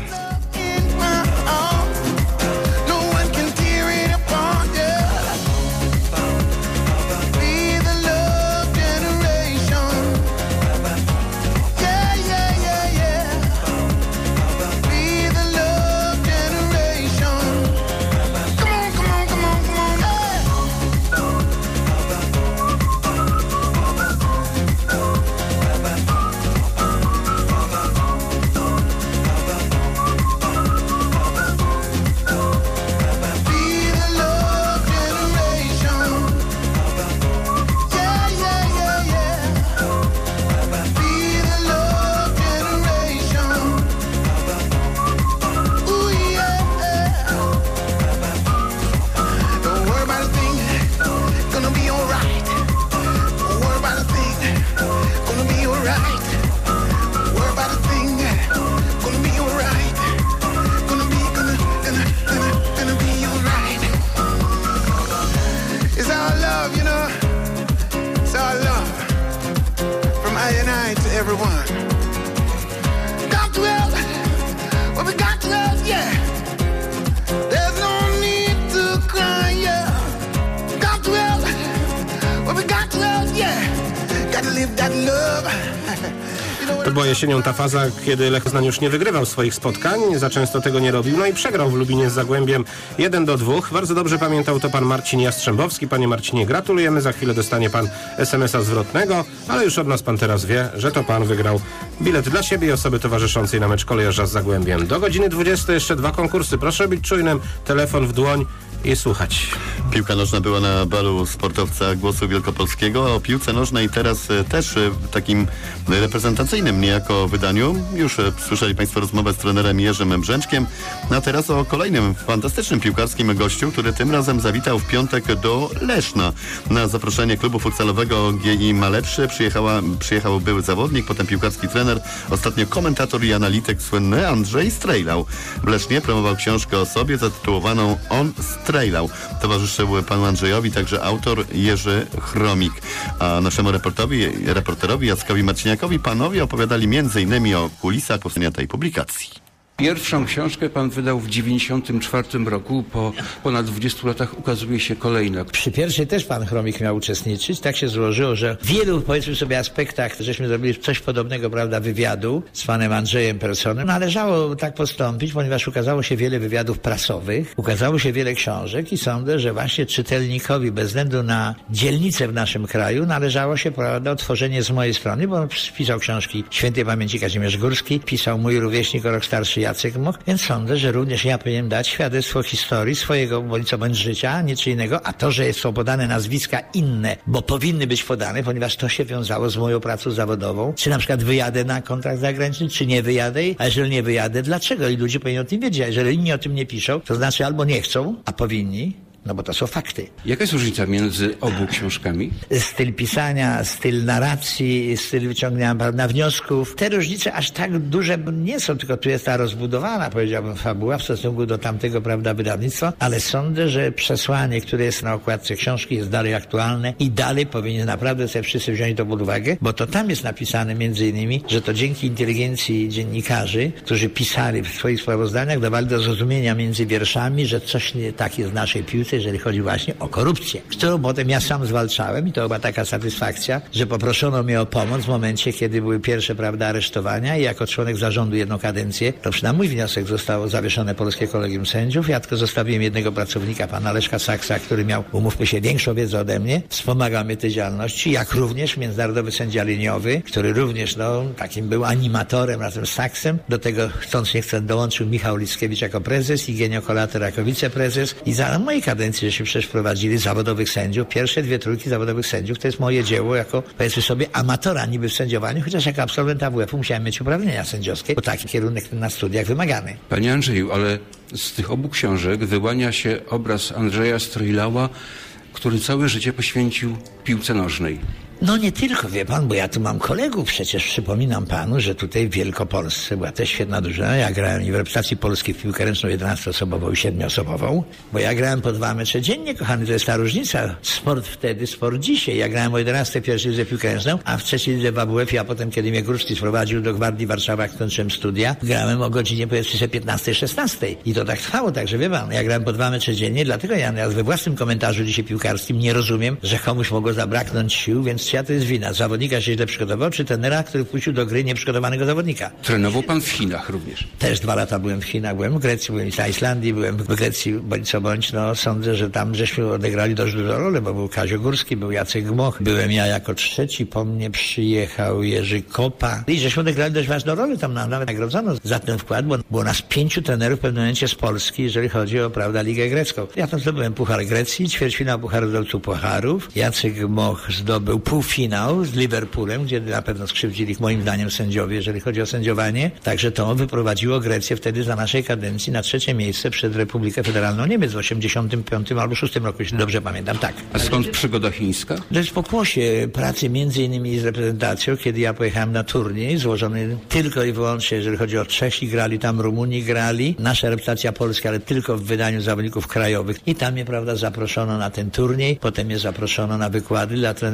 była jesienią ta faza, kiedy Lech Poznań już nie wygrywał swoich spotkań, za często tego nie robił, no i przegrał w Lubinie z Zagłębiem 1-2. Bardzo dobrze pamiętał to pan Marcin Jastrzębowski. Panie Marcinie, gratulujemy, za chwilę dostanie pan SMS-a zwrotnego, ale już od nas pan teraz wie, że to pan wygrał bilet dla siebie i osoby towarzyszącej na mecz Kolejarza z Zagłębiem. Do godziny 20 jeszcze 2 konkursy. Proszę być czujnym, telefon w dłoń i słuchać. Piłka nożna była na balu sportowca Głosu Wielkopolskiego, a o piłce nożnej teraz też w takim reprezentacyjnym niejako wydaniu. Już słyszeli państwo rozmowę z trenerem Jerzym Brzęczkiem, a teraz o kolejnym fantastycznym piłkarskim gościu, który tym razem zawitał w piątek do Leszna. Na zaproszenie klubu futsalowego GI Malepszy przyjechał były zawodnik, potem piłkarski trener, ostatnio komentator i analityk słynny Andrzej Strejlał. W Lesznie promował książkę o sobie zatytułowaną On Strejlał. Towarzyszył panu Andrzejowi także autor Jerzy Chromik. A naszemu reporterowi Jackowi Marciniakowi panowie opowiadali m.in. o kulisach powstania tej publikacji. Pierwszą książkę pan wydał w 1994 roku. Po ponad 20 latach ukazuje się kolejna. Przy pierwszej też pan Chromik miał uczestniczyć. Tak się złożyło, że w wielu, powiedzmy sobie, aspektach żeśmy zrobili coś podobnego, prawda, wywiadu z panem Andrzejem Personem. Należało tak postąpić, ponieważ ukazało się wiele wywiadów prasowych, ukazało się wiele książek i sądzę, że właśnie czytelnikowi, bez względu na dzielnicę w naszym kraju, należało się, prawda, otworzenie z mojej strony, bo pisał książki świętej pamięci Kazimierz Górski, pisał mój rówieśnik o rok starszy Jacek Moch, więc sądzę, że również ja powinienem dać świadectwo historii swojego bądź co bądź życia, nie czy innego, a to, że są podane nazwiska inne, bo powinny być podane, ponieważ to się wiązało z moją pracą zawodową, czy na przykład wyjadę na kontrakt zagraniczny, czy nie wyjadę, a jeżeli nie wyjadę, dlaczego? I ludzie powinni o tym wiedzieć, a jeżeli inni o tym nie piszą, to znaczy albo nie chcą, a powinni, no bo to są fakty. Jaka jest różnica między obu książkami? Styl pisania, styl narracji, styl wyciągnięcia, prawda, wniosków. Te różnice aż tak duże nie są, tylko tu jest ta rozbudowana, powiedziałbym, fabuła w stosunku do tamtego, prawda, wydawnictwa, ale sądzę, że przesłanie, które jest na okładce książki, jest dalej aktualne i dalej powinien naprawdę sobie wszyscy wziąć to pod uwagę, bo to tam jest napisane między innymi, że to dzięki inteligencji dziennikarzy, którzy pisali w swoich sprawozdaniach, dawali do zrozumienia między wierszami, że coś nie tak jest w naszej piłce, jeżeli chodzi właśnie o korupcję, którą potem ja sam zwalczałem i to była taka satysfakcja, że poproszono mnie o pomoc w momencie, kiedy były pierwsze, prawda, aresztowania i jako członek zarządu jedną kadencję, to na mój wniosek zostało zawieszone Polskie Kolegium Sędziów. Ja tylko zostawiłem jednego pracownika, pana Leszka Saksa, który miał, umówmy się, większą wiedzę ode mnie, wspomagał mnie tej działalności, jak również międzynarodowy sędzia liniowy, który również, no, takim był animatorem razem z Saksem. Do tego, chcąc nie chcąc, dołączył Michał Lickiewicz jako prezes i Genio Kolater jako wiceprezes i za mojej kadencji żeśmy przecież wprowadzili zawodowych sędziów. Pierwsze 2 trójki zawodowych sędziów to jest moje dzieło jako, powiedzmy sobie, amatora niby w sędziowaniu, chociaż jako absolwent AWF-u musiałem mieć uprawnienia sędziowskie, bo taki kierunek na studiach wymagany. Panie Andrzeju, ale z tych obu książek wyłania się obraz Andrzeja Strejlała, który całe życie poświęcił piłce nożnej. No nie tylko, wie pan, bo ja tu mam kolegów, przecież przypominam panu, że tutaj w Wielkopolsce była też świetna drużyna. Ja grałem i w reprezentacji polskiej w piłkę ręczną 11-osobową i 7-osobową, bo ja grałem po 2 mecze dziennie, kochany, to jest ta różnica. Sport wtedy, sport dzisiaj. Ja grałem o 11 pierwszej lidze piłkę ręczną, a w 3. lidze w AWF-ie, a potem kiedy mnie Górski sprowadził do Gwardii Warszawa, jak kończyłem studia, grałem o godzinie, powiedzmy, 15-16. I to tak trwało, także wie pan, ja grałem po 2 mecze dziennie, dlatego ja we własnym komentarzu dzisiaj piłkarskim nie rozumiem, że komuś mogło zabraknąć sił, więc czyja to jest wina? Zawodnika się źle przygotował, czy trenera, który wpuścił do gry nieprzygotowanego zawodnika? Trenował pan w Chinach również. Też 2 lata byłem w Chinach, byłem w Grecji, byłem na Islandii, byłem w Grecji, bądź co bądź, no sądzę, że tam żeśmy odegrali dość dużą rolę, bo był Kazio Górski, był Jacek Moch, byłem ja jako 3, po mnie przyjechał Jerzy Kopa i żeśmy odegrali dość ważną rolę, tam nawet nagrodzono za ten wkład, bo było nas 5 trenerów w pewnym momencie z Polski, jeżeli chodzi o, prawda, Ligę Grecką. Ja tam zdobyłem Puchar Grecji, ćwierćfinał Pucharu Zdobywców Pucharów, Jacek Moch zdobył półfinał z Liverpoolem, gdzie na pewno skrzywdzili ich moim zdaniem sędziowie, jeżeli chodzi o sędziowanie. Także to wyprowadziło Grecję wtedy za naszej kadencji na 3. miejsce przed Republikę Federalną Niemiec w 85 albo 6 roku, jeśli dobrze pamiętam. Tak. A skąd przygoda chińska? To jest pokłosie pracy między innymi z reprezentacją, kiedy ja pojechałem na turniej złożony tylko i wyłącznie, jeżeli chodzi o Czesi, grali tam, Rumuni grali, nasza reprezentacja polska, ale tylko w wydaniu zawodników krajowych. I tam mnie, prawda, zaproszono na ten turniej, potem mnie zaproszono na wykłady dla trenerów ich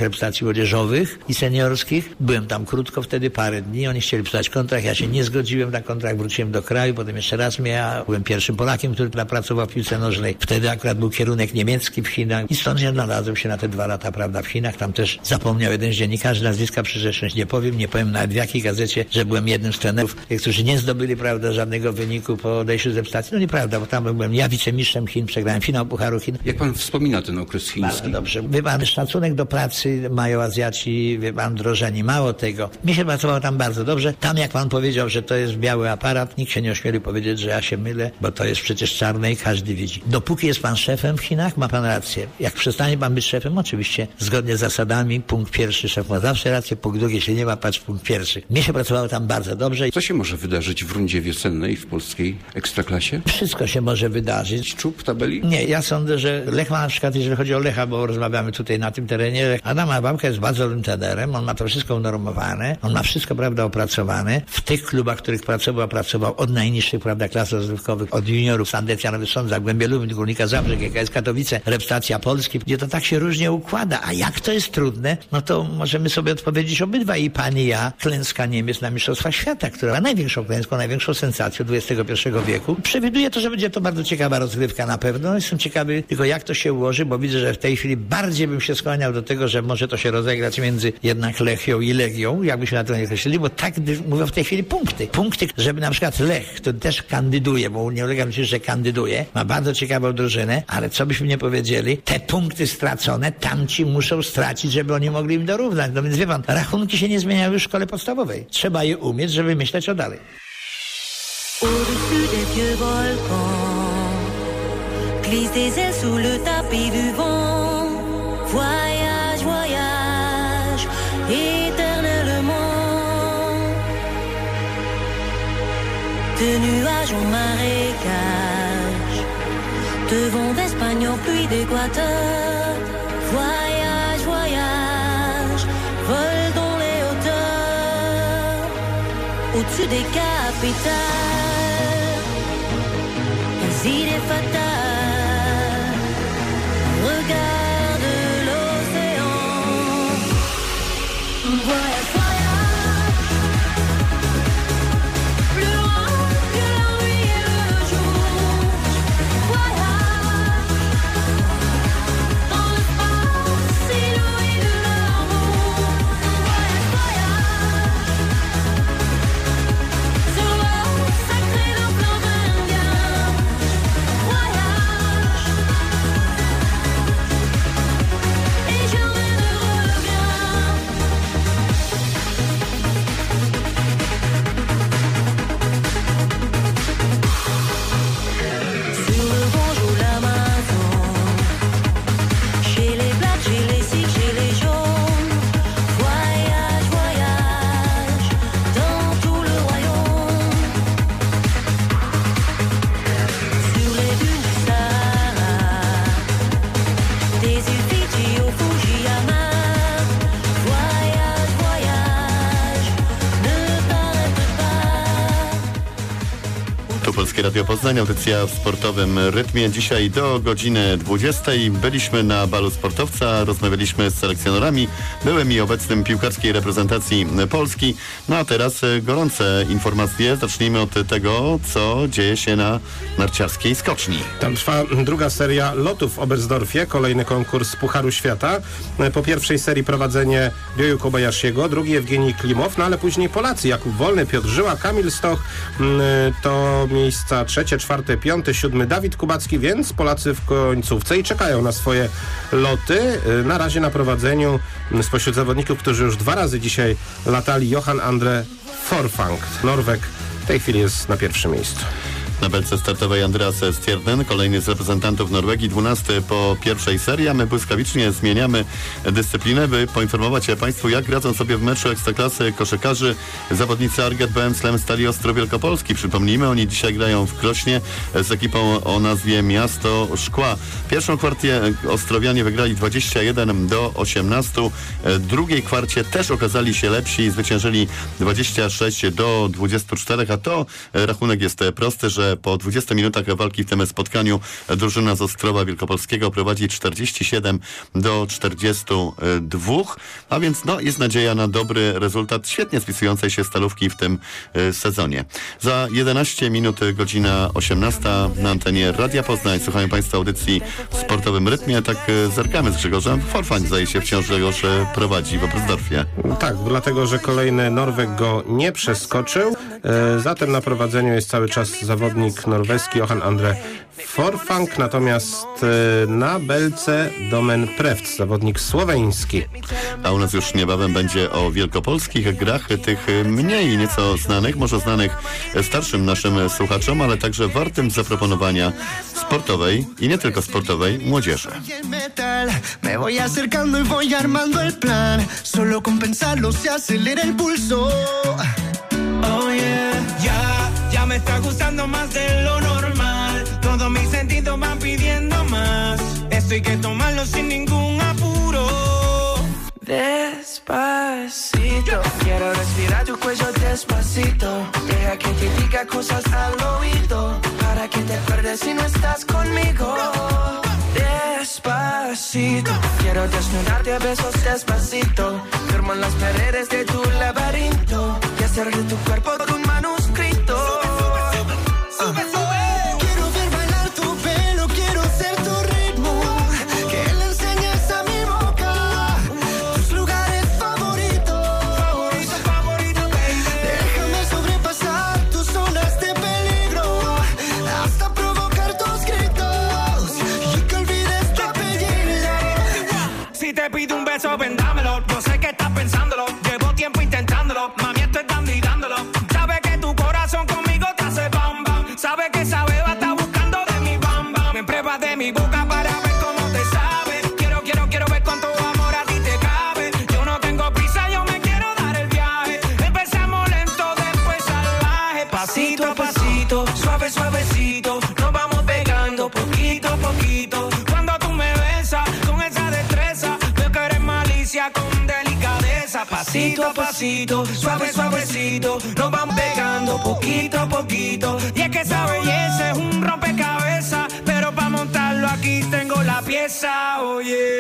reprezentacji młodzieżowych i seniorskich. Byłem tam krótko, wtedy parę dni. Oni chcieli pisać kontrakt, ja się nie zgodziłem na kontrakt, wróciłem do kraju, potem jeszcze raz byłem pierwszym Polakiem, który pracował w piłce nożnej. Wtedy akurat był kierunek niemiecki w Chinach i stąd ja znalazłem się na te 2 lata, prawda, w Chinach. Tam też zapomniał jeden z dziennikarzy, nazwiska przyrzeczność nie powiem nawet w jakiej gazecie, że byłem jednym z trenerów, którzy nie zdobyli, prawda, żadnego wyniku po odejściu z reprezentacji. No nieprawda, bo tam byłem ja wicemistrzem Chin, przegrałem finał Pucharu Chin. Jak pan wspomina ten okres chiński? Bardzo dobrze. Wie pan, szacunek do pracy mają Azjaci, wie pan, wdrożeni. Mało tego. Mi się pracowało tam bardzo dobrze. Tam, jak pan powiedział, że to jest biały aparat, nikt się nie ośmielił powiedzieć, że ja się mylę, bo to jest przecież czarne i każdy widzi. Dopóki jest pan szefem w Chinach, ma pan rację. Jak przestanie pan być szefem, oczywiście, zgodnie z zasadami, punkt pierwszy, szef ma zawsze rację, punkt drugi, jeśli nie ma, patrz punkt pierwszy. Mnie się pracowało tam bardzo dobrze. Co się może wydarzyć w rundzie wiosennej w polskiej ekstraklasie? Wszystko się może wydarzyć. Szczup tabeli? Nie, ja sądzę, że Lech ma na przykład, jeżeli chodzi o Lecha, bo rozmawiamy tutaj na tym terenie, Adam Abałka jest bardzo dobrym trenerem, on ma to wszystko unormowane, on ma wszystko, prawda, opracowane. W tych klubach, w których pracował od najniższych, prawda, klas rozrywkowych, od juniorów, Sandecja, Nowy Sądz, Zagłębie Lubin, Górnika Zabrze, GKS Katowice, reprezentacja Polski, gdzie to tak się różnie układa. A jak to jest trudne, no to możemy sobie odpowiedzieć obydwa, i pan, i ja. Klęska Niemiec na Mistrzostwach Świata, która ma największą klęską, największą sensację XXI wieku. Przewiduję to, że będzie to bardzo ciekawa rozgrywka na pewno. Jestem ciekawy tylko, jak to się ułoży, bo widzę, że w tej chwili bardziej bym się skłaniał do tego, że może to się rozegrać między jednak Lechią i Legią, jakbyśmy na to nie określili, bo tak mówią w tej chwili punkty. Punkty, żeby na przykład Lech, który też kandyduje, bo nie ulega myśleć, że kandyduje, ma bardzo ciekawą drużynę, ale co byśmy nie powiedzieli, te punkty stracone tamci muszą stracić, żeby oni mogli im dorównać. No więc wie pan, rachunki się nie zmieniają już w szkole podstawowej. Trzeba je umieć, żeby myśleć o dalej. Au-dessus des vieux volcans, glisse des ailes sous le tapis du vent. Voyage, voyage, éternellement. De nuages en marécage, de vent d'Espagne en pluie d'Équateur. Voyage, voyage, vole dans les hauteurs. Au-dessus des capitales, les idées fatales. Regarde l'océan. Voyage, voyage, plus loin que la nuit et le jour. Voyage, dans l'espace inouï de l'amour. Voyage, voyage, sur l'eau sacrée d'un fleuve indien. Voyage, et jamais ne reviens. Sur le vent joue l'Amazon, chez les blacks, chez les sikhs, chez les jaunes. Voyage, voyage, dans tout le royaume. Sur les dunes du Sahara, des îles Fidji au Fujiyama. Voyage, voyage, ne t'arrête pas. Tu Polskie Radio Poznań, audycja w sportowym rytmie. Dzisiaj do godziny 20 byliśmy na balu sportowca, rozmawialiśmy z selekcjonerami, byłym i obecnym piłkarskiej reprezentacji Polski. No a teraz gorące informacje. Zacznijmy od tego, co dzieje się na narciarskiej skoczni. Tam trwa druga seria lotów w Oberstdorfie, kolejny konkurs Pucharu Świata. Po pierwszej serii prowadzenie Ryoyu Kobayashiego, drugi Jewgenij Klimow, no ale później Polacy, Jakub Wolny, Piotr Żyła, Kamil Stoch, to miejsca 3., 4., 5., 7. Dawid Kubacki, więc Polacy w końcówce i czekają na swoje loty. Na razie na prowadzeniu spośród zawodników, którzy już 2 razy dzisiaj latali, Johan Andre Forfang. Norweg w tej chwili jest na pierwszym miejscu. Na belce startowej Andreas Stjerden, kolejny z reprezentantów Norwegii, 12 po pierwszej serii, a my błyskawicznie zmieniamy dyscyplinę, by poinformować Państwu, jak radzą sobie w meczu Ekstraklasy koszykarzy zawodnicy Arget BM Slam Stali Ostrów Wielkopolski. Przypomnijmy, oni dzisiaj grają w Krośnie z ekipą o nazwie Miasto Szkła. Pierwszą kwartę Ostrowianie wygrali 21-18. Drugiej kwarcie też okazali się lepsi i zwyciężyli 26-24, a to rachunek jest prosty, że że po 20 minutach walki w tym spotkaniu drużyna z Ostrowa Wielkopolskiego prowadzi 47-42, a więc jest nadzieja na dobry rezultat świetnie spisującej się Stalówki w tym sezonie. Za 11 minut, godzina 18 na antenie Radia Poznań. Słuchają Państwo audycji w sportowym rytmie. Tak zerkamy z Grzegorzem. Forfang zdaje się wciąż Grzegorz prowadzi w Oberstdorfie. Tak, dlatego, że kolejny Norweg go nie przeskoczył. Zatem na prowadzeniu jest cały czas zawodnik norweski Johan Andre Forfang, natomiast na belce Domen Prevc, zawodnik słoweński. A u nas już niebawem będzie o wielkopolskich grach, tych mniej nieco znanych, może znanych starszym naszym słuchaczom, ale także wartym zaproponowania sportowej i nie tylko sportowej młodzieży. Me voy acercando y voy armando el plan. Solo con pensarlo se acelera el pulso. Oh yeah, ya me está gustando más de lo normal. Todos mis sentidos van pidiendo más. Esto hay que tomarlo sin ningún apuro. Despacito, quiero respirar tu cuello despacito. Deja que te diga cosas al oído, para que te acuerdes si no estás conmigo. Despacito, quiero desnudarte a besos despacito. Firmo en las paredes de tu laberinto y hacer de tu cuerpo un manuscrito. Sube, sube. Quiero ver bailar tu pelo, quiero ser tu ritmo. Que le enseñes a mi boca tus lugares favoritos. Favorito, baby. Déjame sobrepasar tus zonas de peligro hasta provocar tus gritos y que olvides tu apellido. Si te pido un beso, ven dámelo. Yo sé que estás pensándolo. Llevo tiempo intentándolo. Mami, estoy dando y dándolo. Sabe que tu corazón conmigo te hace bam bam. Sabe que esa beba está buscando de mi bam bam. Me pruebas de mi boca para ver cómo te sabe. Quiero ver cuánto amor a ti te cabe. Yo no tengo prisa, yo me quiero dar el viaje. Empezamos lento, después salvaje. Pasito a pasito, suave, suavecito. Nos vamos pegando poquito a poquito. Cuando tú me besas con esa destreza, veo que eres malicia con delicadeza. Pasito a pasito, suave, suavecito. Nos vamos pegando poquito a poquito. Y es que esa belleza es un rompecabezas, pero para montarlo aquí tengo la pieza, oye.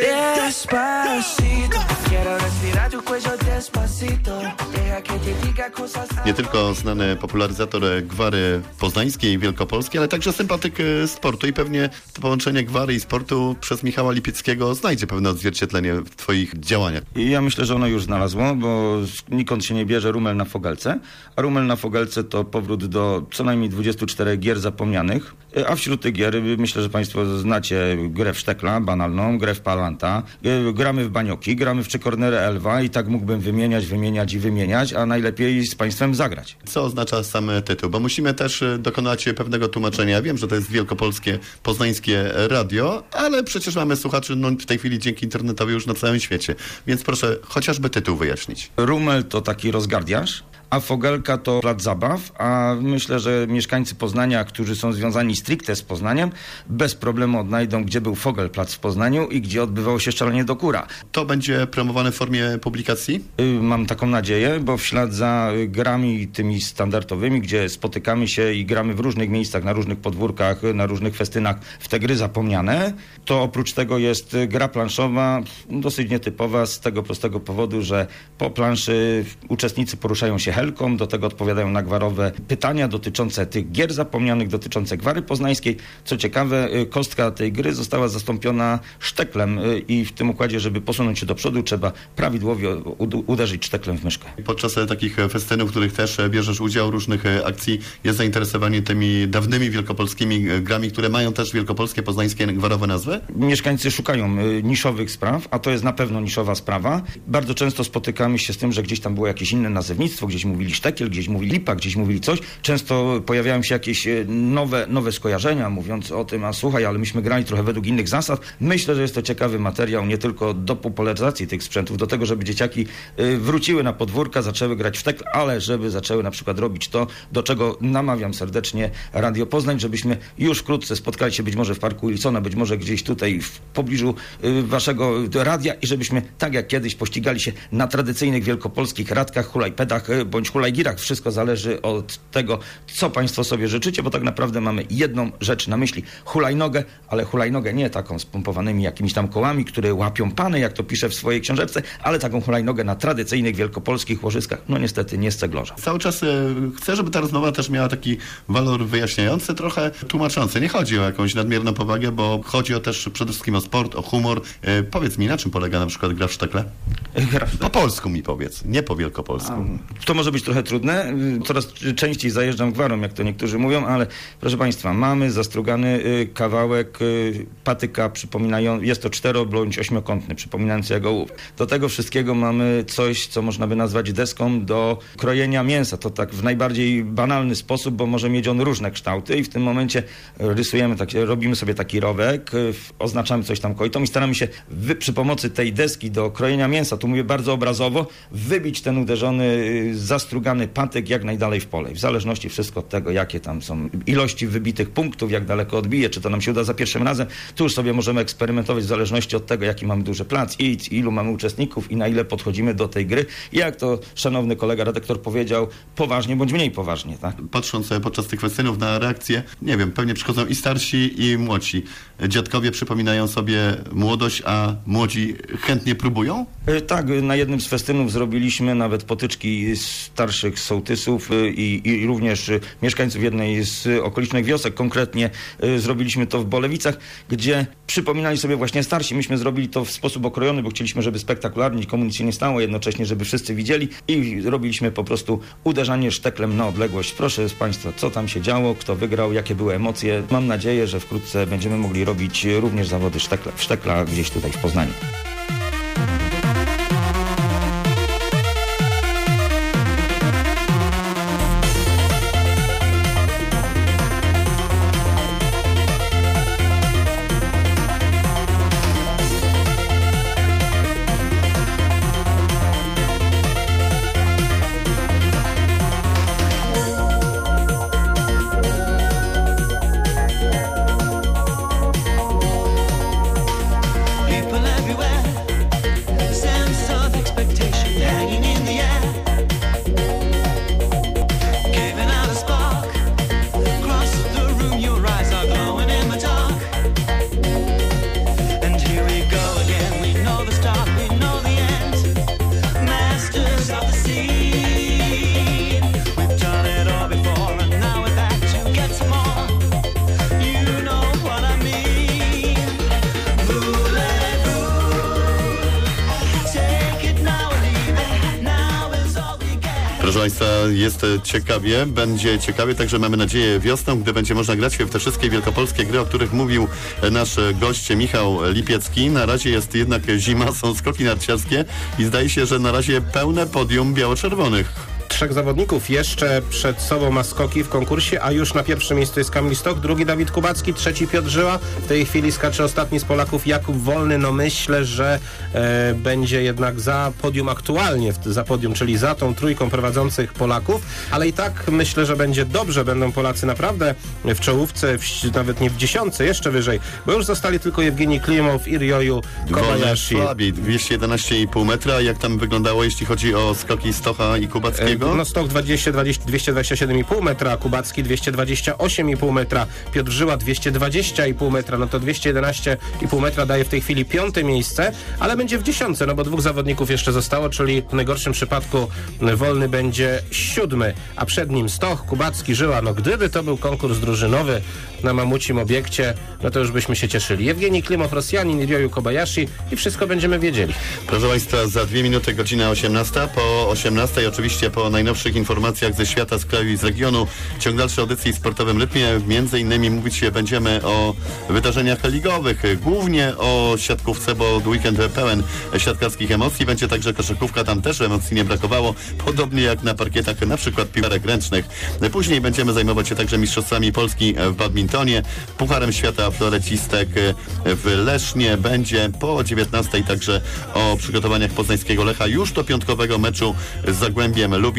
Despacito, quiero respirar tu cuello despacito. Deja que te diga cosas. Nie tylko znany popularyzator gwary poznańskiej i wielkopolskiej, ale także sympatyk sportu i pewnie to połączenie gwary i sportu przez Michała Lipieckiego znajdzie pewne odzwierciedlenie w twoich działaniach. I ja myślę, że ono już znalazło, bo nikąd się nie bierze Rumel na Fogelce, a Rumel na Fogelce to powrót do co najmniej 24 gier zapomnianych, a wśród tych gier myślę, że Państwo znacie grę w sztekla banalną, grę w palanta, gramy w banioki, gramy w Cornery Elwa i tak mógłbym wymieniać, a najlepiej z Państwem zagrać. Co oznacza sam tytuł? Bo musimy też dokonać pewnego tłumaczenia. Wiem, że to jest wielkopolskie, poznańskie radio, ale przecież mamy słuchaczy w tej chwili dzięki internetowi już na całym świecie. Więc proszę chociażby tytuł wyjaśnić. Rumel to taki rozgardiarz, a Fogelka to plac zabaw, a myślę, że mieszkańcy Poznania, którzy są związani stricte z Poznaniem, bez problemu odnajdą, gdzie był Fogelplac w Poznaniu i gdzie odbywało się strzelanie do kura. To będzie promowane w formie publikacji? Mam taką nadzieję, bo w ślad za grami tymi standardowymi, gdzie spotykamy się i gramy w różnych miejscach, na różnych podwórkach, na różnych festynach w te gry zapomniane, to oprócz tego jest gra planszowa, dosyć nietypowa z tego prostego powodu, że po planszy uczestnicy poruszają się helką, do tego odpowiadają na gwarowe pytania dotyczące tych gier zapomnianych, dotyczące gwary poznańskiej. Co ciekawe, kostka tej gry została zastąpiona szteklem i w tym układzie, żeby posunąć się do przodu, trzeba prawidłowo uderzyć szteklem w myszkę. Podczas takich festynów, w których też bierzesz udział, różnych akcji, jest zainteresowanie tymi dawnymi wielkopolskimi grami, które mają też wielkopolskie, poznańskie, gwarowe nazwy? Mieszkańcy szukają niszowych spraw, a to jest na pewno niszowa sprawa. Bardzo często spotykamy się z tym, że gdzieś tam było jakieś inne nazewnictwo, gdzieś mówili sztekiel, gdzieś mówili lipa, gdzieś mówili coś. Często pojawiają się jakieś nowe skojarzenia, mówiąc o tym, a słuchaj, ale myśmy grali trochę według innych zasad. Myślę, że jest to ciekawy materiał nie tylko do popularyzacji tych sprzętów, do tego, żeby dzieciaki wróciły na podwórka, zaczęły grać w tekl, ale żeby zaczęły na przykład robić to, do czego namawiam serdecznie Radio Poznań, żebyśmy już wkrótce spotkali się być może w Parku Ulicona, być może gdzieś tutaj w pobliżu waszego radia i żebyśmy tak jak kiedyś pościgali się na tradycyjnych wielkopolskich radkach, hulajpedach, bądź hulajgirach. Wszystko zależy od tego, co państwo sobie życzycie, bo tak naprawdę mamy jedną rzecz na myśli. Hulajnogę, ale hulajnogę nie taką z pompowanymi jakimiś tam kołami, które łapią pany, jak to pisze w swojej książeczce, ale taką hulajnogę na tradycyjnych wielkopolskich łożyskach. No niestety nie z ceglarza. Cały czas chcę, żeby ta rozmowa też miała taki walor wyjaśniający, trochę tłumaczący. Nie chodzi o jakąś nadmierną powagę, bo chodzi też przede wszystkim o sport, o humor. Powiedz mi, na czym polega na przykład gra w sztekle? Po polsku mi powiedz, nie po wielkopolsku. To może być trochę trudne. Coraz częściej zajeżdżam gwarą, jak to niektórzy mówią, ale proszę państwa, mamy zastrugany kawałek patyka, jest to 4- bądź 8-kątny, przypominający jego ołówek. Do tego wszystkiego mamy coś, co można by nazwać deską do krojenia mięsa. To tak w najbardziej banalny sposób, bo może mieć on różne kształty i w tym momencie robimy sobie taki rowek, oznaczamy coś tam kojtą i staramy się przy pomocy tej deski do krojenia mięsa, tu mówię bardzo obrazowo, wybić ten uderzony, zastrugany patyk jak najdalej w pole. W zależności wszystko od tego, jakie tam są ilości wybitych punktów, jak daleko odbije, czy to nam się uda za pierwszym razem, tu już sobie możemy eksperymentować w zależności od tego, jaki mamy duży plac i ilu mamy uczestników i na ile podchodzimy do tej gry. I jak to szanowny kolega redaktor powiedział, poważnie bądź mniej poważnie, tak? Patrząc podczas tych festynów na reakcję, nie wiem, pewnie przychodzą i starsi, i młodsi. Dziadkowie przypominają sobie młodość, a młodzi chętnie próbują? Tak, na jednym z festynów zrobiliśmy nawet potyczki starszych sołtysów i również mieszkańców jednej z okolicznych wiosek. Konkretnie zrobiliśmy to w Bolewicach, gdzie przypominali sobie właśnie starsi. Myśmy zrobili to w sposób okrojony, bo chcieliśmy, żeby spektakularnie, nikomu nic się nie stało, jednocześnie, żeby wszyscy widzieli i robiliśmy po prostu uderzanie szteklem na odległość. Proszę państwa, co tam się działo, kto wygrał, jakie były emocje. Mam nadzieję, że wkrótce będziemy mogli robić również zawody sztekla gdzieś tutaj w Poznaniu. Proszę Państwa, jest ciekawie, będzie ciekawie, także mamy nadzieję wiosną, gdy będzie można grać w te wszystkie wielkopolskie gry, o których mówił nasz gość Michał Lipiecki. Na razie jest jednak zima, są skoki narciarskie i zdaje się, że na razie pełne podium biało-czerwonych. 3 zawodników jeszcze przed sobą ma skoki w konkursie, a już na pierwszym miejscu jest Kamil Stoch, drugi Dawid Kubacki, trzeci Piotr Żyła. W tej chwili skacze ostatni z Polaków Jakub Wolny. No myślę, że będzie jednak za podium aktualnie, za podium, czyli za tą trójką prowadzących Polaków, ale i tak myślę, że będzie dobrze. Będą Polacy naprawdę w czołówce, nawet nie w 10, jeszcze wyżej, bo już zostali tylko Jewgenij Klimow i Ryoyu Kobayashi. Słabiej, 211,5 metra. Jak tam wyglądało, jeśli chodzi o skoki Stocha i Kubackiego? No Stoch 227,5 metra, Kubacki 228,5 metra, Piotr Żyła 220,5 metra, no to 211,5 metra daje w tej chwili 5. miejsce, ale będzie w 10, no bo 2 zawodników jeszcze zostało, czyli w najgorszym przypadku Wolny będzie 7, a przed nim Stoch, Kubacki, Żyła. No gdyby to był konkurs drużynowy na mamucim obiekcie, no to już byśmy się cieszyli. Jewgenij Klimow, Rosjanin, Ryoyu Kobayashi i wszystko będziemy wiedzieli. Proszę Państwa, za 2 minuty godzina 18, po 18 oczywiście po najnowszych informacjach ze świata, z kraju i z regionu. Ciąg dalszy audycji w Sportowym Rytmie. Między innymi mówić będziemy o wydarzeniach ligowych, głównie o siatkówce, bo weekend pełen siatkarskich emocji. Będzie także koszykówka, tam też emocji nie brakowało, podobnie jak na parkietach na przykład piłkarek ręcznych. Później będziemy zajmować się także mistrzostwami Polski w badmintonie, Pucharem Świata florecistek w Lesznie. Będzie po 19 także o przygotowaniach poznańskiego Lecha już do piątkowego meczu z Zagłębiem Lubin.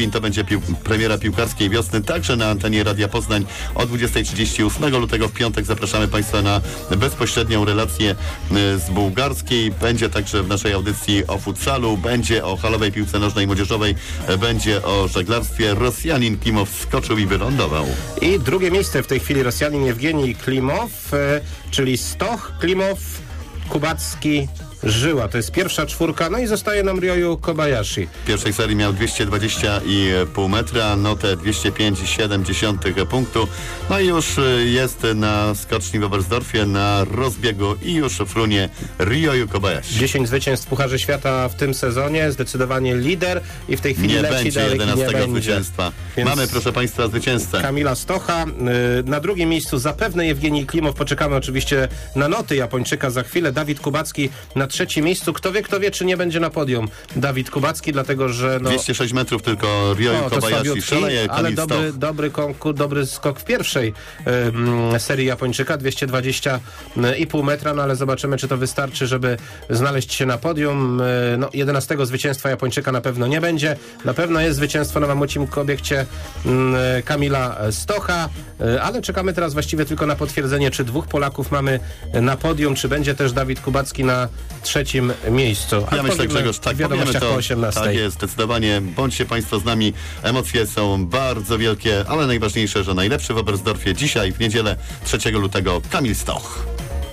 tydzień to będzie premiera piłkarskiej wiosny, także na antenie Radia Poznań o 20:30 8 lutego w piątek. Zapraszamy Państwa na bezpośrednią relację z bułgarskiej. Będzie także w naszej audycji o futsalu, będzie o halowej piłce nożnej młodzieżowej, będzie o żeglarstwie. Rosjanin Klimow skoczył i wylądował. I drugie miejsce w tej chwili Rosjanin Jewgenij Klimow, czyli Stoch, Klimow, Kubacki, Żyła. To jest pierwsza czwórka. No i zostaje nam Ryoyu Kobayashi. W pierwszej serii miał 220,5 metra, notę 205,7 punktu. No i już jest na skoczni w Oberstdorfie, na rozbiegu i już frunie Ryoyu Kobayashi. 10 zwycięstw w Pucharze Świata w tym sezonie. Zdecydowanie lider i w tej chwili nie leci będzie dalej. 11 zwycięstwa. Więc mamy, proszę Państwa, zwycięzcę. Kamila Stocha. Na drugim miejscu zapewne Jewgenij Klimow. Poczekamy oczywiście na noty Japończyka za chwilę. Dawid Kubacki na trzecim miejscu. Kto wie, czy nie będzie na podium Dawid Kubacki, dlatego że 206 metrów tylko Ryoyu Kobayashi szaleje, ale Kamil Stoch. dobry konkurs, dobry skok w pierwszej serii Japończyka, 220,5 metra, no ale zobaczymy, czy to wystarczy, żeby znaleźć się na podium. 11 zwycięstwa Japończyka na pewno nie będzie. Na pewno jest zwycięstwo na mamucim obiekcie Kamila Stocha, ale czekamy teraz właściwie tylko na potwierdzenie, czy dwóch Polaków mamy na podium, czy będzie też Dawid Kubacki na trzecim miejscu. Ja myślę, Grzegorz, tak powiemy to. Po 18. Tak jest, zdecydowanie. Bądźcie Państwo z nami. Emocje są bardzo wielkie, ale najważniejsze, że najlepszy w Oberstdorfie dzisiaj, w niedzielę 3 lutego, Kamil Stoch.